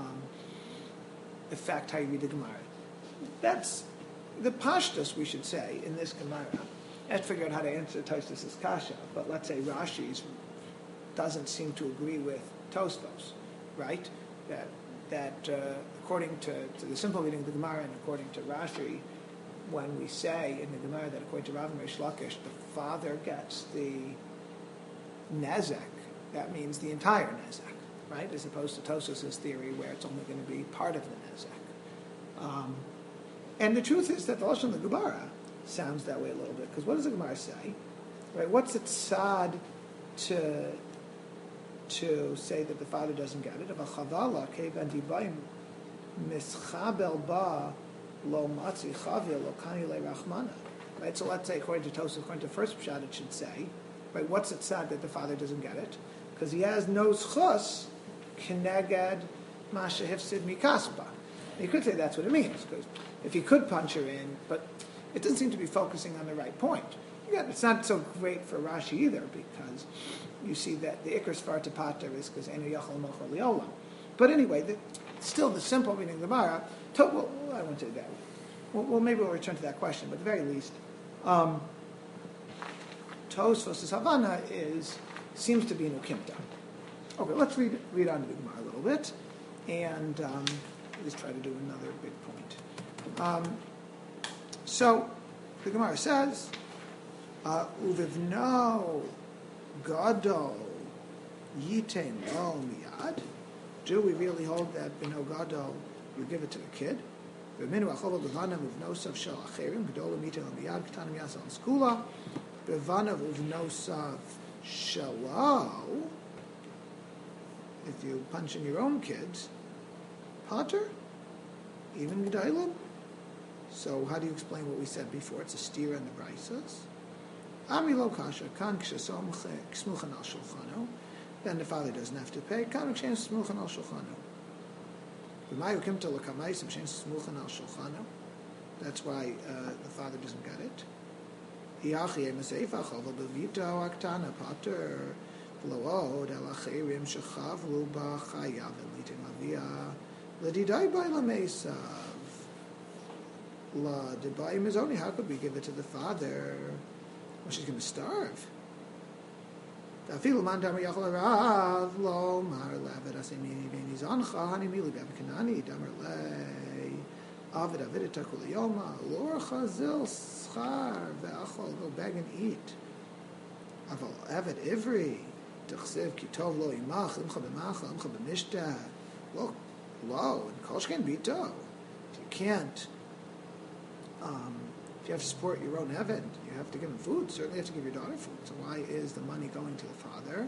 affect how you read the Gemara. That's the Pashtus, we should say, in this Gemara. I have to figure out how to answer Tosfos' kasha, but let's say Rashi's doesn't seem to agree with Tosfos, right? That according to the simple reading of the Gemara and according to Rashi, when we say in the Gemara that according to Rav and Reish Lakish, the father gets the nezek, that means the entire nezek, right? As opposed to Tosfos' theory where it's only going to be part of the nezek. And the truth is that the Lashon of the Gemara sounds that way a little bit, because what does the Gemara say? Right? What's it sad to say that the father doesn't get it? Right? So let's say according to Tosfos, according to first pshat, it should say, right? What's it sad that the father doesn't get it? Because he has no zchus keneged masha hifsid mikaspa. You could say that's what it means, because if he could punch her in, but it doesn't seem to be focusing on the right point. Again, it's not so great for Rashi either, because you see that the Ikar Svar to Pater is because Enu Yachal Mochel Liolam. But anyway, still the simple reading of the Gemara, well, I won't say that. Well, maybe we'll return to that question, but at the very least, Tosfos' Havana seems to be Nukimta. Okay, let's read on to the Gemara a little bit, and let's try to do another big point. So, the Gemara says, Uvivno Gadol Yitain Lo Miyad. Do we really hold that Bino Gadol, you give it to the kid? B'minu achol b'vanav uvnosav shel acherim Gadol Yitain Lo Miyad K'tanim Yasal Skula b'vanav uvnosav shelo. If you punch in your own kids, Pater, even Gedailim. So how do you explain what we said before? It's a steer in the Braisas. Ami lo kasha kan kshasom ksmuchan al shulchano. Then the father doesn't have to pay. Kan kshen smuchan al shulchano. B'mayu kimta l'kamaysim shen smuchan al shulchano. That's why the father doesn't get it. Hiachi emaseifa chova b'vito aktana Pater v'lood el acherim shechavlu b'chayav elitim avia l'didai b'lamesav. La debayim is only, how could we give it to the father? Well, she's going to starve. Go beg and eat. Look, lo, and kolshken bito. You can't. If you have to support your own Eved, you have to give him food. Certainly, you have to give your daughter food. So why is the money going to the father?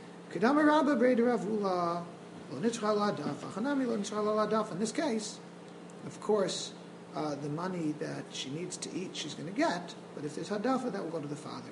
In this case, of course, the money that she needs to eat, she's going to get. But if there's hadafa, that will go to the father.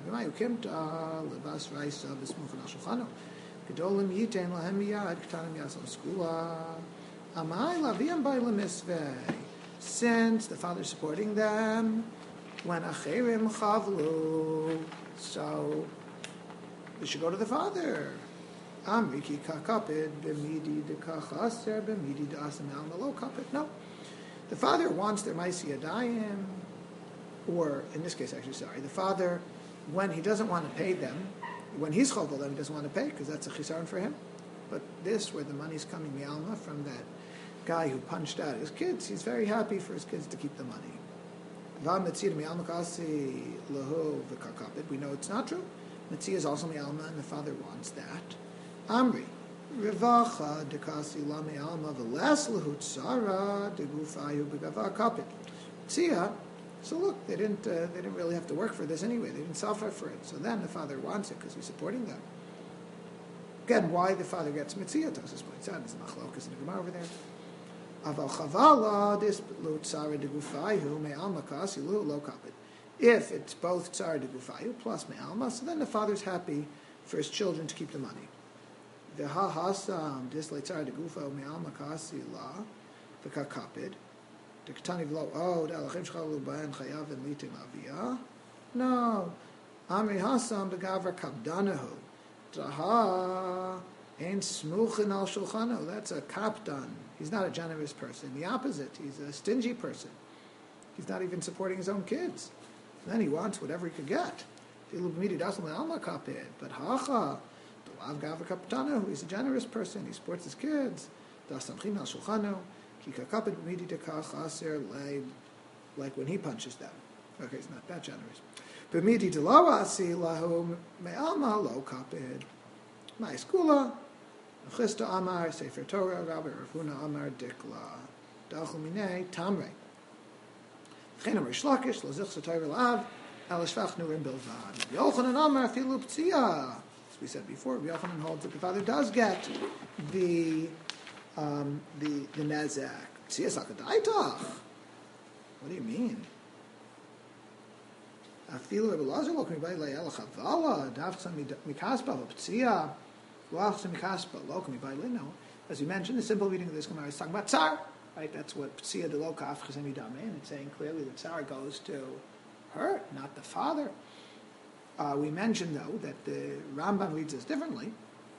Since the father is supporting them, when acherim chavlu, so they should go to the father. Amriki kakapid b'midi dekachaser b'midi da'asam almalo kapid. No, the father wants their ma'isi yadayim, or in this case, actually, sorry, the father, when he doesn't want to pay them, when he's chavlu them, he doesn't want to pay because that's a chisaron for him. But this, where the money's coming mi'alma from that guy who punched out his kids, he's very happy for his kids to keep the money. We know it's not true. Metzia is also me'alma, and the father wants that. Amri, Rivacha dekasi la me'alma v'les lahut sara degufayu begava kapit. Metzia. So look, they didn't really have to work for this anyway. They didn't suffer for it. So then the father wants it because he's supporting them. Again, why the father gets Metzia? Tosfos points out there's machlokas in the Gemara over there. Aval chavala this lo tzara degufayu me'alma kasi lo kapit. If it's both tzara degufayu plus me'alma, so then the father's happy for his children to keep the money. V'ha hasam dis le tzara degufayu me'alma kasi la v'kakapid. Dekatani v'lo od alachim shchalu b'en chayav and litim aviyah. No, amri hasam begaver kapdanahu. Daha ain't smuchin al shulchano. That's a kapdan. He's not a generous person. The opposite. He's a stingy person. He's not even supporting his own kids. And then he wants whatever he could get. But hacha, he's a generous person. He supports his kids. Like when he punches them. Okay, he's not that generous. My skula. Chista Amar, Sefer Torah, Rabbi Rafuna Amar, Dikla, Dalchumine, Tamre. Chenam Rish Lakish, Lazich Satayr Lav, Alashvach Nurim Bilvad. Yochanan Amar, Filu Ptzia. As we said before, Yochanan holds that the father does get the Nezek. Ptzia Sakadaitach. What do you mean? Afilu Rebbe Lazar Lokum Yibai Le'el Chavala, Davchsan Mikaspa, Ptzia. As we mentioned, the simple reading of this Gemara is talking about Tsar, right? That's what Ptzia de Lokaf Chesem Yidame, and it's saying clearly that Tsar goes to her, not the father. We mentioned, though, that the Rambam reads this differently.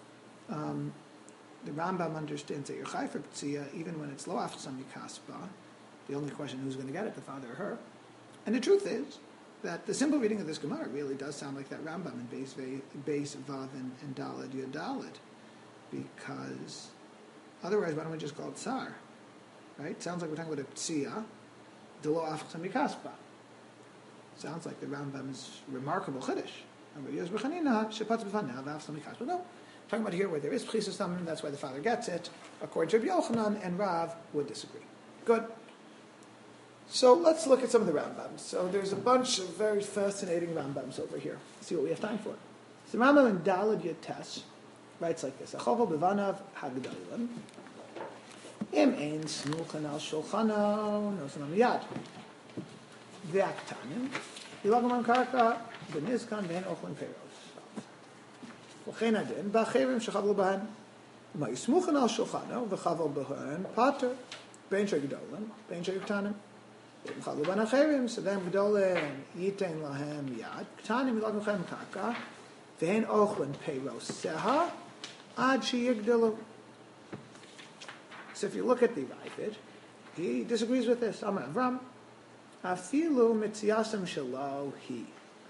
The Rambam understands that you're chai for p'tzia even when it's lo afsam mikaspa. The only question who's going to get it, the father or her. And the truth is that the simple reading of this Gemara really does sound like that Rambam in Beis Vav and Daled Yud Daled, because otherwise, why don't we just call it Tsar? Right? Sounds like we're talking about a p'tzia, de lo afsam mikaspa. Sounds like the Rambam is remarkable chiddush. No. Talking about here where there is p'chisus tamim, that's why the father gets it. According to Rabbi Yochanan and Rav would disagree. Good. So let's look at some of the Rambams. So there's a bunch of very fascinating Rambams over here. Let's see what we have time for. So the Rambam in Daled Yud Tes writes like this: Achovel b'vanav hagdalim im ein smuchan al shulchano nosan al miyad v'aktanim yilagam al karka b'nizkan v'hen ochlim peros. וכן הדין, באחרים שחבלו בהן. ומה יסמוכן על שולחנו וחבל בהן פאטר, בין שגדולים, בין שקטנים. ואם חבלו בהן אחרים, סדם גדולים ייתן להם יד, קטנים ילגו לכם קרקע, והן אוכלן פירוסיה, עד שיגדלו. So if you look at the Ravid, he disagrees with this. Amar Avram, afilu mitziasam shelo hi.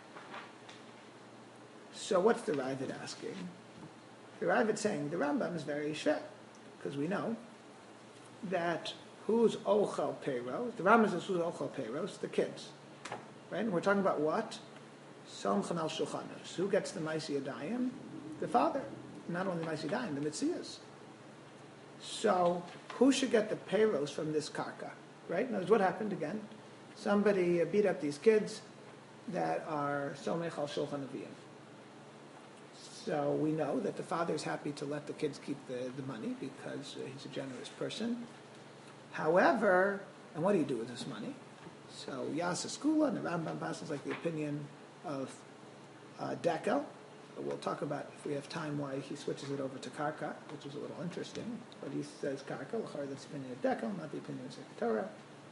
So what's the Ravid asking? The Ravid saying the Rambam is very shver, because we know that who's ochel peiros? The Rambam says who's ochel peiros? The kids, right? And we're talking about what? Somchan al shulchanos. Who gets the Maisi Yadayim? The father. Not only Maisi Yadayim, the Mitzias. So who should get the peiros from this karka? Right? In other words, what happened again? Somebody beat up these kids that are somech al shulchan aviyim. So we know that the father is happy to let the kids keep the money because he's a generous person. However, and what do you do with this money? So Yasa Skula and the Rambam passes like the opinion of Dekel. We'll talk about, if we have time, why he switches it over to Karka, which is a little interesting. But he says Karka, that's the opinion of Dekel, not the opinion of Sefer Torah.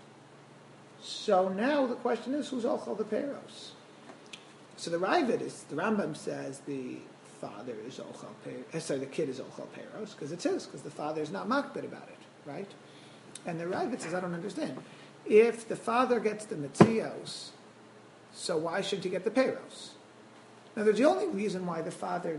So now the question is, who's Ochel the Peros? So the Rambam says the father is Ochel Peros, the kid is Ochel Peros, because it's his, because the father is not makbid about it, right? And the Ravid says, I don't understand. If the father gets the Metzios, so why shouldn't he get the Peros? Now, the only reason why the father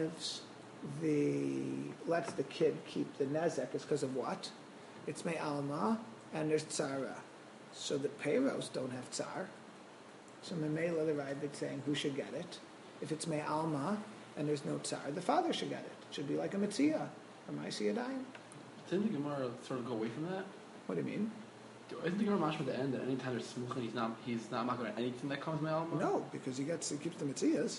lets the kid keep the Nezek is because of what? It's Me'alma, and there's Tzara. So the Peros don't have Tzar. So Memela, the Ravid saying, who should get it? If it's Me'alma, and there's no Tsar, the father should get it. It should be like a Mitzia, or Maisi Yadayim. Didn't the Gemara sort of go away from that? What do you mean? Isn't the Gemara mashma at the end that anytime there's smuchan, he's not making anything that comes Me'alma? No, because he keeps the Mitzias.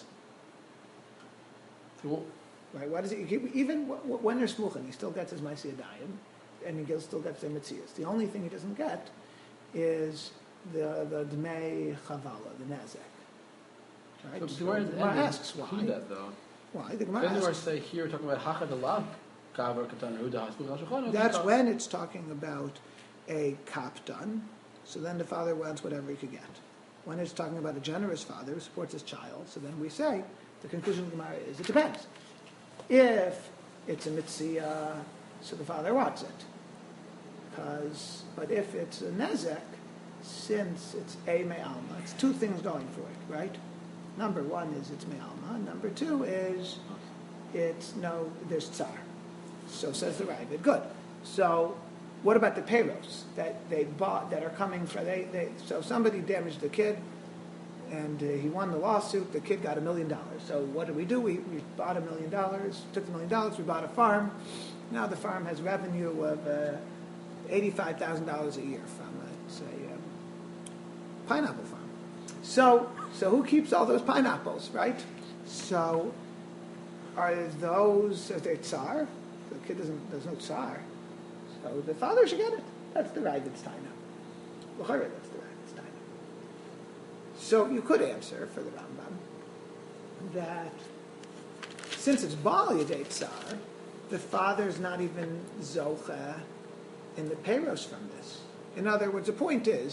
So, right? Why does he keep, even when there's smuchan, he still gets his Maisi Yadayim, and he still gets the Mitzias. The only thing he doesn't get is the Dmei Chavala, the Nezek. Right? So the Gemara asks why. Who that though? Why? The Gemara asks. asks. Say here, we're talking about Hachad Alav, Kavar Katan Ruda Hasbuch. That's when it's talking about a kaptan. So then the father wants whatever he could get. When it's talking about a generous father who supports his child, so then we say the conclusion of the Gemara is it depends. If it's a mitzvah, so the father wants it. But if it's a nezek, since it's a me'alma, it's two things going for it, right? Number one is it's me'alma. Number two is there's tsar. So says the Ravid. Good. So what about the peiros that they bought that are coming from? So somebody damaged the kid, and he won the lawsuit. The kid got $1 million. So what did? We bought $1 million. Took the $1 million. We bought a farm. Now the farm has revenue of $85,000 a year from say pineapple farm. So who keeps all those pineapples, right? So are those they tsar? The kid there's no tsar. So the father should get it. That's the Ravid's taina. That's the Ravid's taina. So you could answer for the Rambam that since it's Baal Yadei Tsar, the father's not even zocha in the peiros from this. In other words, the point is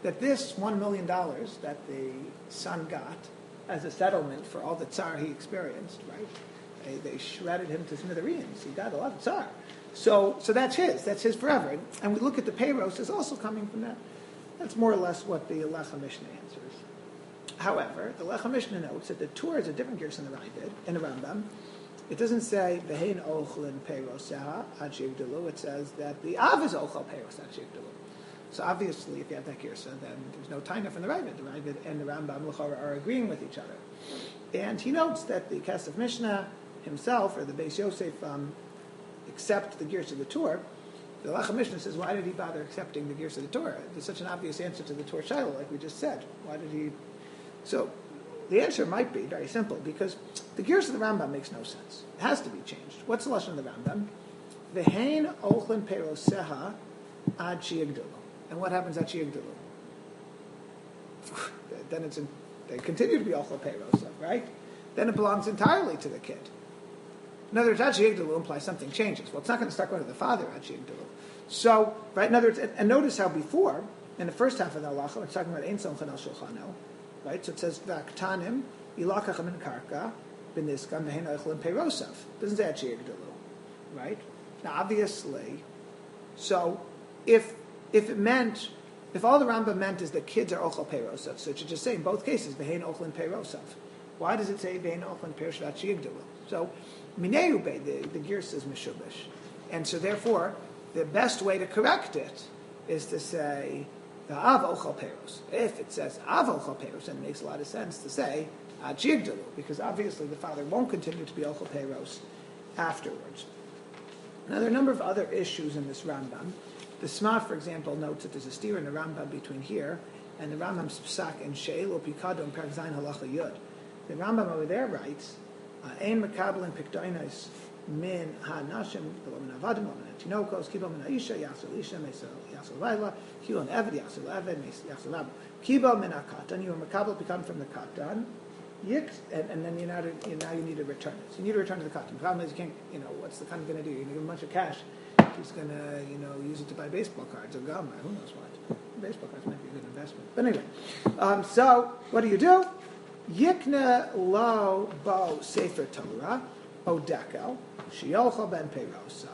that this $1 million that the son got as a settlement for all the tsar he experienced, right? They shredded him to smithereens. He got a lot of tsar. So that's his forever. And we look at the payros as also coming from that. That's more or less what the Lechem Mishnah answers. However, the Lechem Mishnah notes that the Tur is a different gears in the Rambam. It doesn't say Vehein Ochlin Peiroseha Ad Shigdalu. It says that the Av is Ochel Peiros Ad Shigdalu. So obviously, if you have that girsa, then there's no taina from the Ravid. The Ravid and the Rambam L'chora are agreeing with each other. And he notes that the Kesef Mishnah himself, or the Beis Yosef, accept the gears of the Tur. The Lechem Mishnah says, why did he bother accepting the gears of the Torah? There's such an obvious answer to the Torah Shiloh, like we just said. Why did he? So the answer might be very simple, because the gears of the Rambam makes no sense. It has to be changed. What's the lesson of the Rambam? Vehein ochlin peroseha ad shiigdalu. And what happens at shiigdalu? Then they continue to be ochel perosa, right? Then it belongs entirely to the kid. In other words, ad shiigdalu implies something changes. Well, it's not going to start going to the father ad shiigdalu. So, right, in other words, and notice how before, in the first half of the halacha, it's talking about ein somchan al shulchano, right? So it says, v'aktanim ilakachem in karka b'niskam v'hein oichlin peirosav. It doesn't say ad shiigdalu, right? Now, obviously, so if all the Rambam meant is that kids are ochel peirosav, so it should just say in both cases, v'hein ochlin peirosav. Why does it say v'hein ochlin peirosav ad shiigdalu? So, mineu the girsa is mishubish. And so therefore, the best way to correct it is to say the av ochel peros. If it says av ochel peros, then it makes a lot of sense to say ad shiigdalu, because obviously the father won't continue to be ochel peros afterwards. Now there are a number of other issues in this Rambam. The Sma, for example, notes that there's a steer in the Rambam between here and the Rambam's psak and sheil or pikado and perak zayin halacha yud. The Rambam over there writes, ein mekabelin pikdoinos min ha-nashim v'lo min avadim v'lo min ha-tinokos kibo min ha-isha yasol isha yasol layla kilon eved yasol eved yasol rabu kibo min ha-katan. You are mekabel pikadon from the katan, and then now you need to return it. So you need to return to the katan. The problem is you can't. What's the katan going to do? You're going to give him a bunch of cash. He's going to use it to buy baseball cards or gum or who knows what. Baseball cards might be a good investment. But anyway, so what do? Yikna lo bo sefer Torah odekel shiolcha ben peirosav.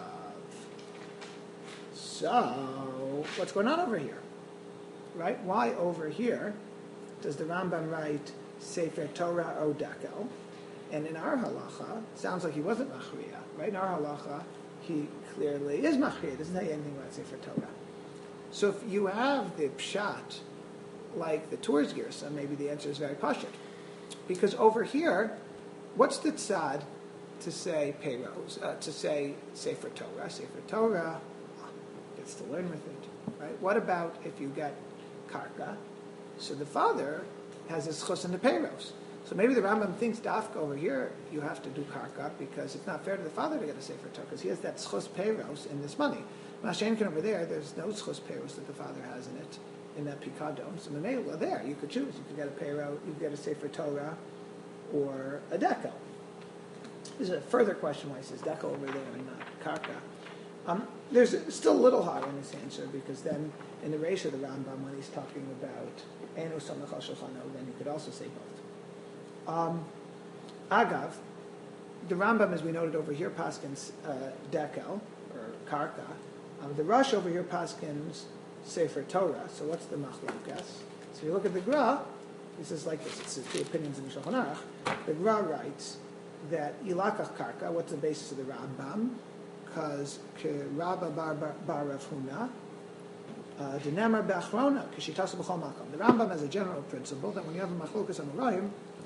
So what's going on over here? Right? Why over here does the Rambam write sefer Torah odekel? And in our halacha, it sounds like he wasn't machriya. Right? In our halacha, he clearly is machriya. It doesn't say anything about sefer Torah. So if you have the pshat like the Tur's girsa, maybe the answer is very pashut. Because over here, what's the tzad to say peiros, to say sefer Torah? Sefer Torah gets to learn with it, right? What about if you get karka? So the father has his chus in the peiros. So maybe the Rambam thinks dafka over here you have to do karka because it's not fair to the father to get a sefer Torah because he has that chus peiros in this money. Mashenkin over there's no chus peiros that the father has in it. In that pikadon, so Mamela there, you could choose. You could get a payro, you could get a sefer Torah, or a dekel. There's a further question why he says dekel over there and not karka. There's still a little hard in this answer because then in the Reish of the Rambam when he's talking about enu samach al shulchano, then you could also say both. Agav, the Rambam, as we noted over here, paskins dekel or karka. The Rosh over here paskins sefer Torah. So what's the machlokas? So if you look at the Gra, this is like this. It's the opinions in the Shulchan Aruch. The Gra writes that ilakach karka. What's the basis of the Rambam? Because Rabba bar Rav Huna, denemer be'achrona k'shitasa b'chol makom. The Rambam has a general principle that when you have a machlokas on the Rayim,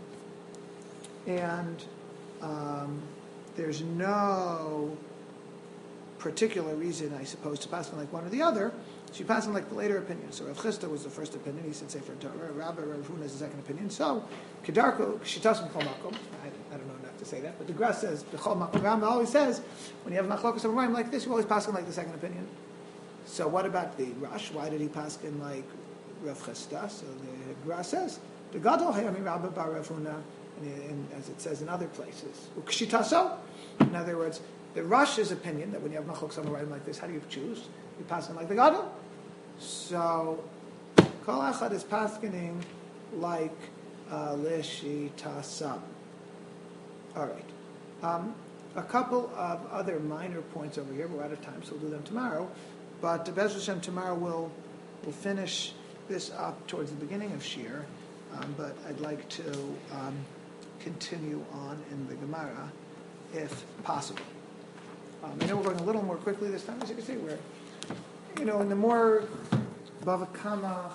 and there's no particular reason, I suppose, to pass on like one or the other. So you pass on like the later opinion. So Rav Chisda was the first opinion. He said sefer Torah. Rabbi Rav Huna is the second opinion. So kedarko shitas b'chol makom. I don't know enough to say that, but the Gra says b'chol makom. Rambam always says when you have machlokas of a like this, you always pass on like the second opinion. So what about the Rosh? Why did he pass on like Rav Chisda? So the Gra says the Gadol hayami Rabbi bar Rav Huna, and as it says in other places, ukshitaso. In other words, the Rosh's opinion that when you have machlokas of a like this, how do you choose? You pass on like the Gadol. So Kol Echad is paskening like Lishitasam. All right. A couple of other minor points over here. We're out of time, so we'll do them tomorrow. But Be'ez Hashem, tomorrow we'll finish this up towards the beginning of Shir. But I'd like to continue on in the Gemara, if possible. I know we're going a little more quickly this time. As you can see, we're, in the more Bava Kama